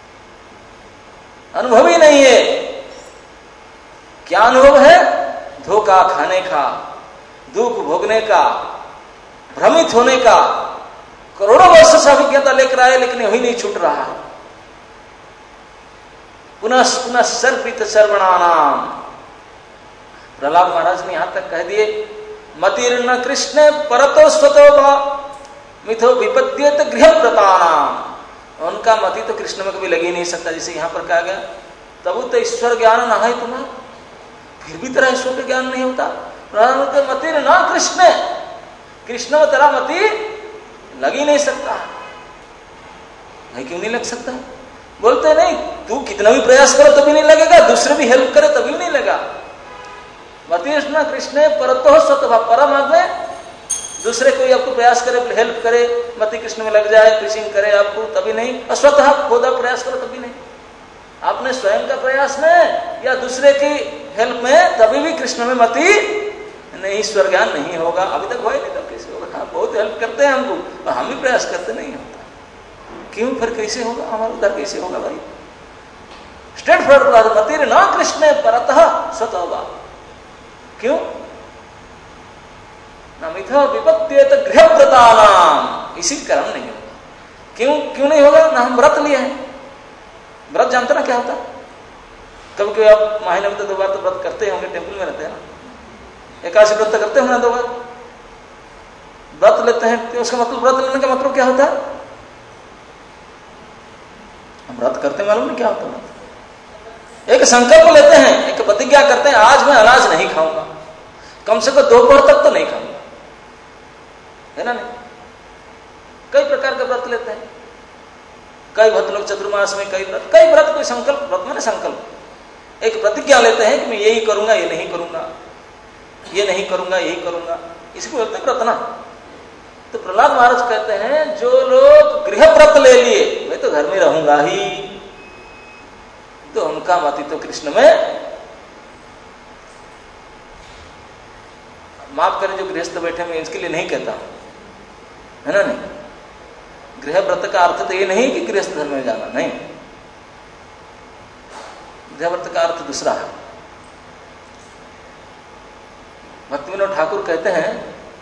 अनुभव ही नहीं है। क्या अनुभव है? धोखा खाने का, दुख भोगने का, भ्रमित होने का। करोड़ों वर्ष से अभिज्ञता लेकर आए, लेकिन वही नहीं छूट रहा है। पुनः पुनः सर्पित सर्वणानाम। प्रहलाद महाराज ने यहां तक कह दिए, मतिर्न कृष्ण परतो स्वतो मिथो विपद्येत गृह प्रतानाम। उनका मति तो कृष्ण में कभी लग ही नहीं सकता। जैसे यहां पर कहा गया, तब तो ईश्वर ज्ञान न है तुम्हें, फिर भी तेरा ईश्वर का ज्ञान नहीं होता। मतिर न कृष्ण, कृष्ण में तेरा मति लग ही नहीं सकता है। क्यों नहीं लग सकता? बोलते नहीं, तू कितना भी प्रयास करो तभी नहीं लगेगा, दूसरे भी हेल्प करे तभी नहीं लगा। मतिष्ण कृष्ण परतो स्वतः, परम में दूसरे कोई आपको प्रयास करे, हेल्प करे, मति कृष्ण में लग जाए, प्रीचिंग करे आपको, तभी नहीं। और स्वतः खुद आप प्रयास करो तभी नहीं। आपने स्वयं का प्रयास में या दूसरे की हेल्प में, तभी भी कृष्ण में मति नहीं, ईश्वर ज्ञान नहीं होगा। अभी तक हुआ ही नहीं, तब कैसे होगा? हाँ, बहुत हेल्प करते हैं हमको, और हम भी प्रयास करते नहीं होता। क्यों? फिर कैसे होगा? हमारा उधर कैसे होगा भाई? स्ट्रेट फॉरवर्ड, मतिर न कृष्ण परतः स्वतः। क्यों? मिथो विपत्त्येत गृहव्रतानाम, इसी कारण नहीं होगा। क्यों नहीं होगा? ना हम व्रत लिए हैं। व्रत जानते ना क्या होता? कभी कभी आप महीने में तो 2 बार तो व्रत करते होंगे, टेंपल में रहते हैं ना, एकादशी व्रत करते होंगे ना 2 बार। व्रत लेते हैं तो उसका मतलब, व्रत लेने का मतलब क्या होता है? हम व्रत करते मालूम नहीं क्या होता है? एक संकल्प लेते हैं, एक प्रतिज्ञा करते हैं, आज मैं अनाज नहीं खाऊंगा, कम से कम दोपहर तक तो नहीं खाऊंगा, है ना? नहीं, कई प्रकार के व्रत लेते हैं। कई भक्त लोग चतुर्मास में कई व्रत, कोई संकल्प, व्रत मैंने संकल्प, एक प्रतिज्ञा लेते हैं कि मैं यही करूंगा, ये नहीं करूंगा, ये नहीं करूंगा, यही करूंगा, इसको बोलते हैं व्रत ना। तो प्रहलाद महाराज कहते हैं, जो लोग गृह व्रत ले लिए, मैं तो घर में रहूंगा ही, तो उनका मति तो कृष्ण में, माफ करें जो गृहस्थ बैठे मैं इसके लिए नहीं कहता हूं, है ना? नहीं, गृह व्रत का अर्थ तो ये नहीं कि गृहस्थ धर्म में जाना, नहीं। गृह व्रत का अर्थ दूसरा है। भक्ति विनोद ठाकुर कहते हैं,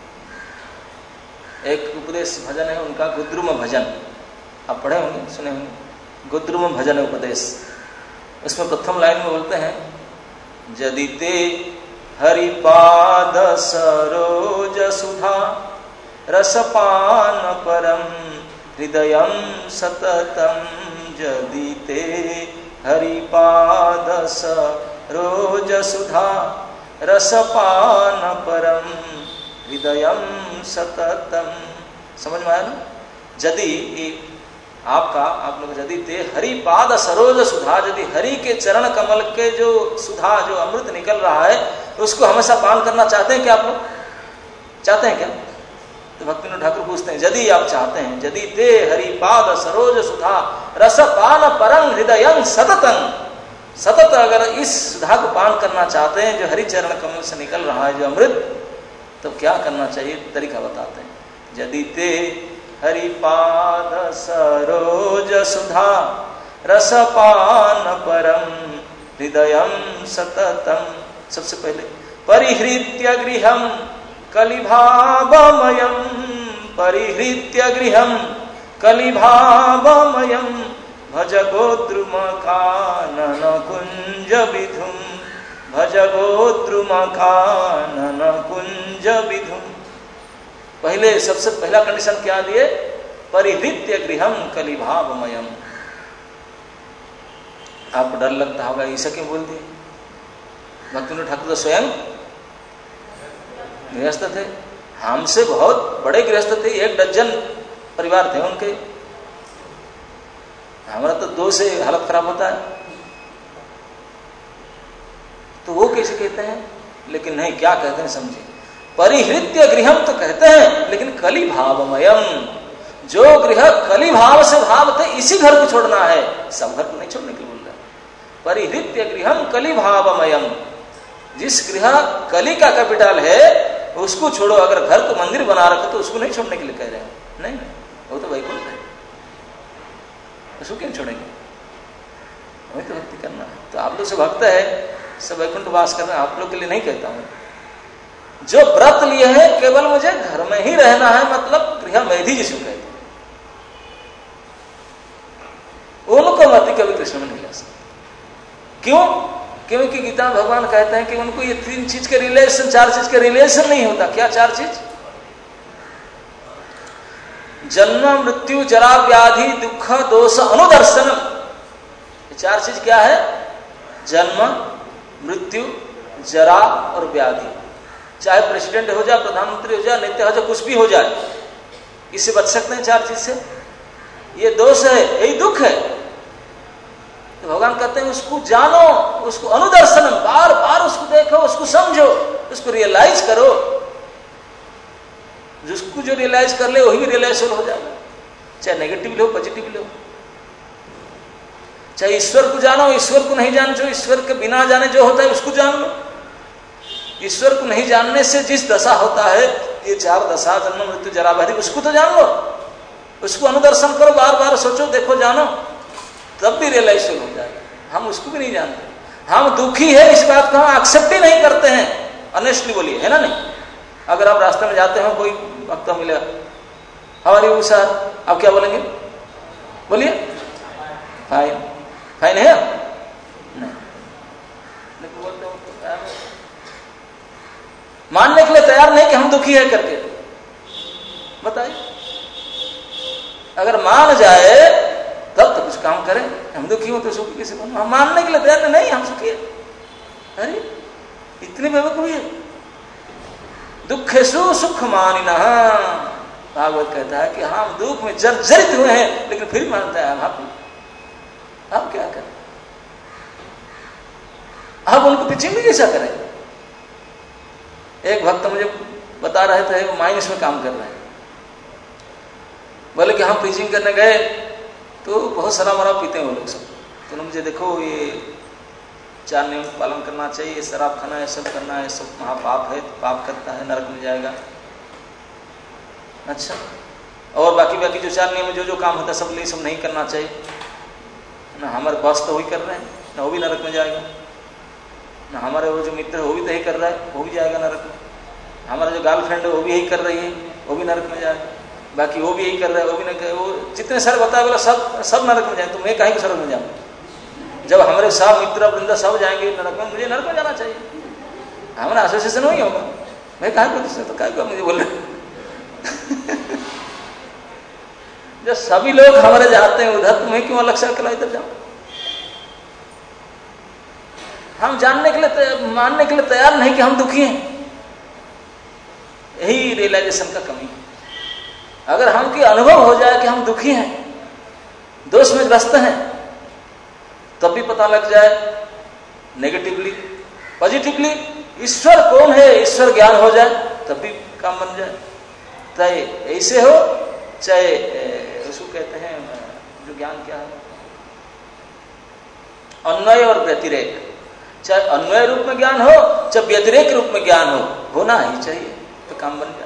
एक उपदेश भजन है उनका, गुद्रुम भजन, आप पढ़े होंगे, सुने होंगे, गुद्रुम भजन उपदेश। उसमें प्रथम लाइन में बोलते हैं, जदिते हरिपाद सरोज सुधा रसपान परम हृदयं सततं, जदिते हरिपाद सरोज सुधा रसपान परम हृदयं सततं। समझ में आया ना? यदि आप लोग यदि ते हरिपाद सरोज सुधा, यदि हरि के चरण कमल के जो सुधा, जो अमृत निकल रहा है, उसको हमेशा पान करना चाहते हैं क्या? आप लोग चाहते हैं क्या? तो भक्ति विनोद ठाकुर पूछते हैं, यदि आप चाहते हैं, यदि ते हरिपाद सरोज सुधा रसपान परं हृदयं सततं, सतत अगर इस सुधा को पान करना चाहते हैं, जो हरि चरण कमल से निकल रहा है जो अमृत, तो क्या करना चाहिए? तरीका बताते हैं, यदि ते हरिपाद सरोज सुधा रसपान परम हृदयं सततं। सबसे पहले परिहृत्य गृहं कलिभावमयं, परिहृत्य गृहं कलिभावमयं, भज गोद्रुम कानन कुंज विधुं, भज गोद्रुम कानन कुंज विधुं। पहले सबसे पहला कंडीशन क्या दिए? परिहृत्य गृहं कलिभावमयं। आपको डर लगता होगा, ऐसा क्यों बोल दिए? भक्ति विनोद ठाकुर तो स्वयं गृहस्थ थे, हमसे बहुत बड़े गृहस्थ थे, 1 डजन परिवार थे उनके, हमारा तो 2 से हालत खराब होता है, तो वो कैसे कहते हैं? लेकिन नहीं, क्या कहते हैं समझिए, परिहृत्य गृहम तो कहते हैं, लेकिन कली भावमयम, जो गृह कली भाव से भाव थे, इसी घर को छोड़ना है, सब घर को नहीं छोड़ने के लिए बोल रहे। परिहृत्य गृहम कली भावमयम, जिस गृह कली का कैपिटल है उसको छोड़ो। अगर घर को मंदिर बना रखो तो उसको नहीं छोड़ने के लिए कह रहे हैं, नहीं, वो तो वैकुंठ है, उसको क्यों छोड़ेंगे? वही तो भक्ति करना है। तो आप लोग से भक्त है, सब वैकुंठ वास करना, आप लोग के लिए नहीं कहता हूं। जो व्रत लिए हैं केवल मुझे घर में ही रहना है, मतलब गृह मेधी जिसको कहते हैं, उनको मति कभी कृष्ण में नहीं ला सकते। क्यों? क्योंकि गीता में भगवान कहते हैं कि उनको ये 3 चीज के रिलेशन, 4 चीज के रिलेशन नहीं होता। क्या 4 चीज? जन्म मृत्यु जरा व्याधि दुख दोष अनुदर्शनम। ये 4 चीज क्या है? जन्म, मृत्यु, जरा और व्याधि। चाहे प्रेसिडेंट हो जाए, प्रधानमंत्री हो जाए, नेता हो जाए, कुछ भी हो जाए, इससे बच सकते हैं 4 चीज से। ये दोष है, यही दुख है। तो भगवान कहते हैं उसको जानो, उसको अनुदर्शन, बार बार उसको देखो, उसको समझो, उसको रियलाइज करो। जिसको जो रियलाइज कर ले वही भी रियलाइज हो जाएगा, चाहे नेगेटिव लो पॉजिटिव लो। चाहे ईश्वर को जानो, ईश्वर को नहीं जान, जो ईश्वर के बिना जाने जो होता है उसको जान लो। ईश्वर को नहीं जानने से जिस दशा होता है, ये 4 दशा, जन्म मृत्यु जरा व्याधि, उसको तो जान लो, उसको अनुदर्शन करो, बार बार सोचो, देखो, जानो, तब भी रियलाइज हो जाएगा। हम उसको भी नहीं जानते, हम दुखी है इस बात को हम एक्सेप्ट ही नहीं करते हैं। ऑनेस्टली बोलिए, है ना? नहीं, अगर आप रास्ते में जाते हो, कोई वक्त मिलेगा, हमारी वो सर, आप क्या बोलेंगे? बोलिए, फाइन। फाइन है? नहीं, बोलते हो मानने के लिए तैयार नहीं कि हम दुखी है करके। बताइए, अगर मान जाए तब तो कुछ काम करें। हम दुखी हो तो सुखी कैसे बनो? हम मानने के लिए तैयार नहीं, हम सुखी है। अरे इतनी बेवकूफी है। दुखेषु सुख मानिनः, भागवत कहता है कि हम दुख में जर्जरित हुए हैं, लेकिन फिर मानता है हम happy। अब क्या करें? अब उनको पिचिंग भी कैसा करें? एक भक्त मुझे बता रहे थे, वो माइनस में काम कर रहे हैं। बोले कि हम प्रीचिंग करने गए तो बहुत सारा मरा पीते हैं वो लोग सब। तो मुझे देखो, ये 4 नियम पालन करना चाहिए, शराब खाना है, सब करना है, सब महापाप है, पाप करता है, नरक में जाएगा। अच्छा, और बाकी जो 4 नियम, जो काम होता है सब सब नहीं करना चाहिए ना। हमारे बॉस तो वही कर रहे हैं ना, वो भी नरक में जाएगा ना। हमारे वो जो मित्र है वो भी तो यही कर रहा है, वो भी जाएगा नरक में। हमारा जो गर्लफ्रेंड है वो भी यही कर रही है, वो भी नरक में जाएगा। बाकी वो भी यही कर रहा है, वो भी नहीं, वो जितने सारे बताए बोला सब नरक में जाए, तो मैं काहे को नरक में जाऊँ? जब हमारे सब मित्र वृंदा सब जाएंगे नरक में, मुझे नरक में जाना चाहिए। हमारा एसोसिएशन वही होगा, मैं काहे को, तो काहे को मुझे बोल रहे? जब सभी लोग हमारे जाते हैं उधर, तो मैं क्यों अलग से अकेला इधर जाऊं? हम जानने के लिए, मानने के लिए तैयार नहीं कि हम दुखी हैं। यही रियलाइजेशन का कमी है। अगर हमकी अनुभव हो जाए कि हम दुखी हैं, दोष में ग्रस्त हैं, तब भी पता लग जाए नेगेटिवली, पॉजिटिवली ईश्वर कौन है, ईश्वर ज्ञान हो जाए, तब भी काम बन जाए। चाहे ऐसे हो, चाहे उसको कहते हैं जो ज्ञान क्या है, अन्वय और व्यतिरेक। चाहे अन्वय रूप में ज्ञान हो, चाहे व्यतिरेक रूप में ज्ञान हो, होना ही चाहिए, तो काम बन जाए।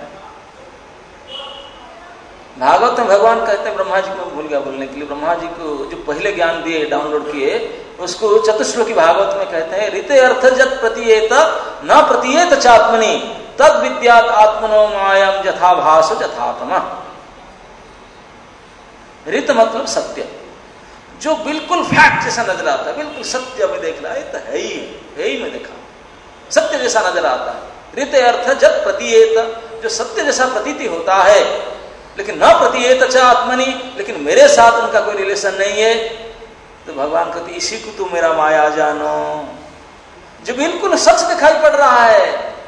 भागवत में भगवान कहते हैं, ब्रह्मा जी को भूल गया बोलने के लिए, ब्रह्मा जी को जो पहले ज्ञान दिए, डाउनलोड किए, उसको चतुश्लोकी भागवत में कहते हैं, ऋते अर्थ जत प्रतीयेत न प्रतीयेत चात्मनि तद विद्यात आत्मनो मायम यथा भास यथात्मा। ऋत मतलब सत्य, जो बिल्कुल फैक्ट जैसा नजर आता है, बिल्कुल सत्य में देख रहा है, तो है ही में देखा, सत्य जैसा नजर आता है। ऋते अर्थ जत प्रतीयेत, जो सत्य जैसा प्रतीति होता है, लेकिन न प्रतीयेत च आत्मनि, लेकिन मेरे साथ उनका कोई रिलेशन नहीं है। तो भगवान कहते इसी को तू मेरा माया जानो, जो बिल्कुल सच दिखाई पड़ रहा है,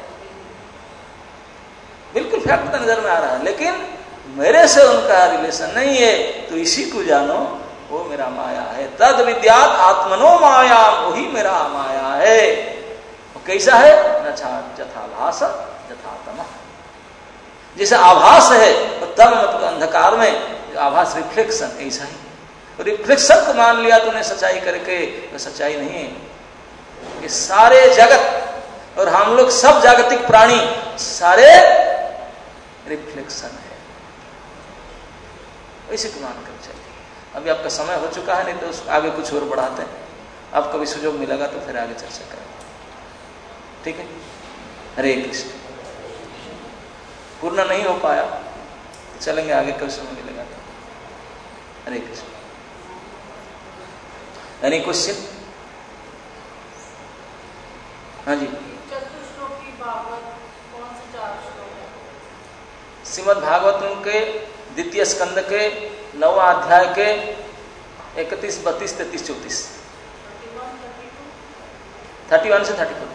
बिल्कुल फैक्ट नजर में आ रहा है, लेकिन मेरे से उनका रिलेशन नहीं है, तो इसी को जानो, वो मेरा माया है। तद विद्यात आत्मनो माया, वही मेरा माया है। वो कैसा है? यथाभास यथात्मा, जैसे आभास है, और तम मतलब अंधकार में आभास रिफ्लेक्शन, ऐसा ही रिफ्लेक्शन को मान लिया तूने सच्चाई करके, तो सच्चाई नहीं है। ये सारे जगत और हम लोग सब जागतिक प्राणी सारे रिफ्लेक्शन है, इसी को मान कर चलिए। अभी आपका समय हो चुका है, नहीं तो आगे कुछ और बढ़ाते हैं। अब कभी सुযোগ मिलेगा तो फिर आगे चर्चा करेंगे, ठीक है? हरे कृष्ण। पूर्ण नहीं हो पाया तो चलेंगे आगे, कभी समय मिलेगा तो। हरे कृष्ण। Any question? हाँ जी। चतुश्लोकी भागवत कौन से 4 श्लोक है? श्रीमद् भागवत के द्वितीय स्कंद के 9वां अध्याय के 31, 32, 33, 34, 31 से 34।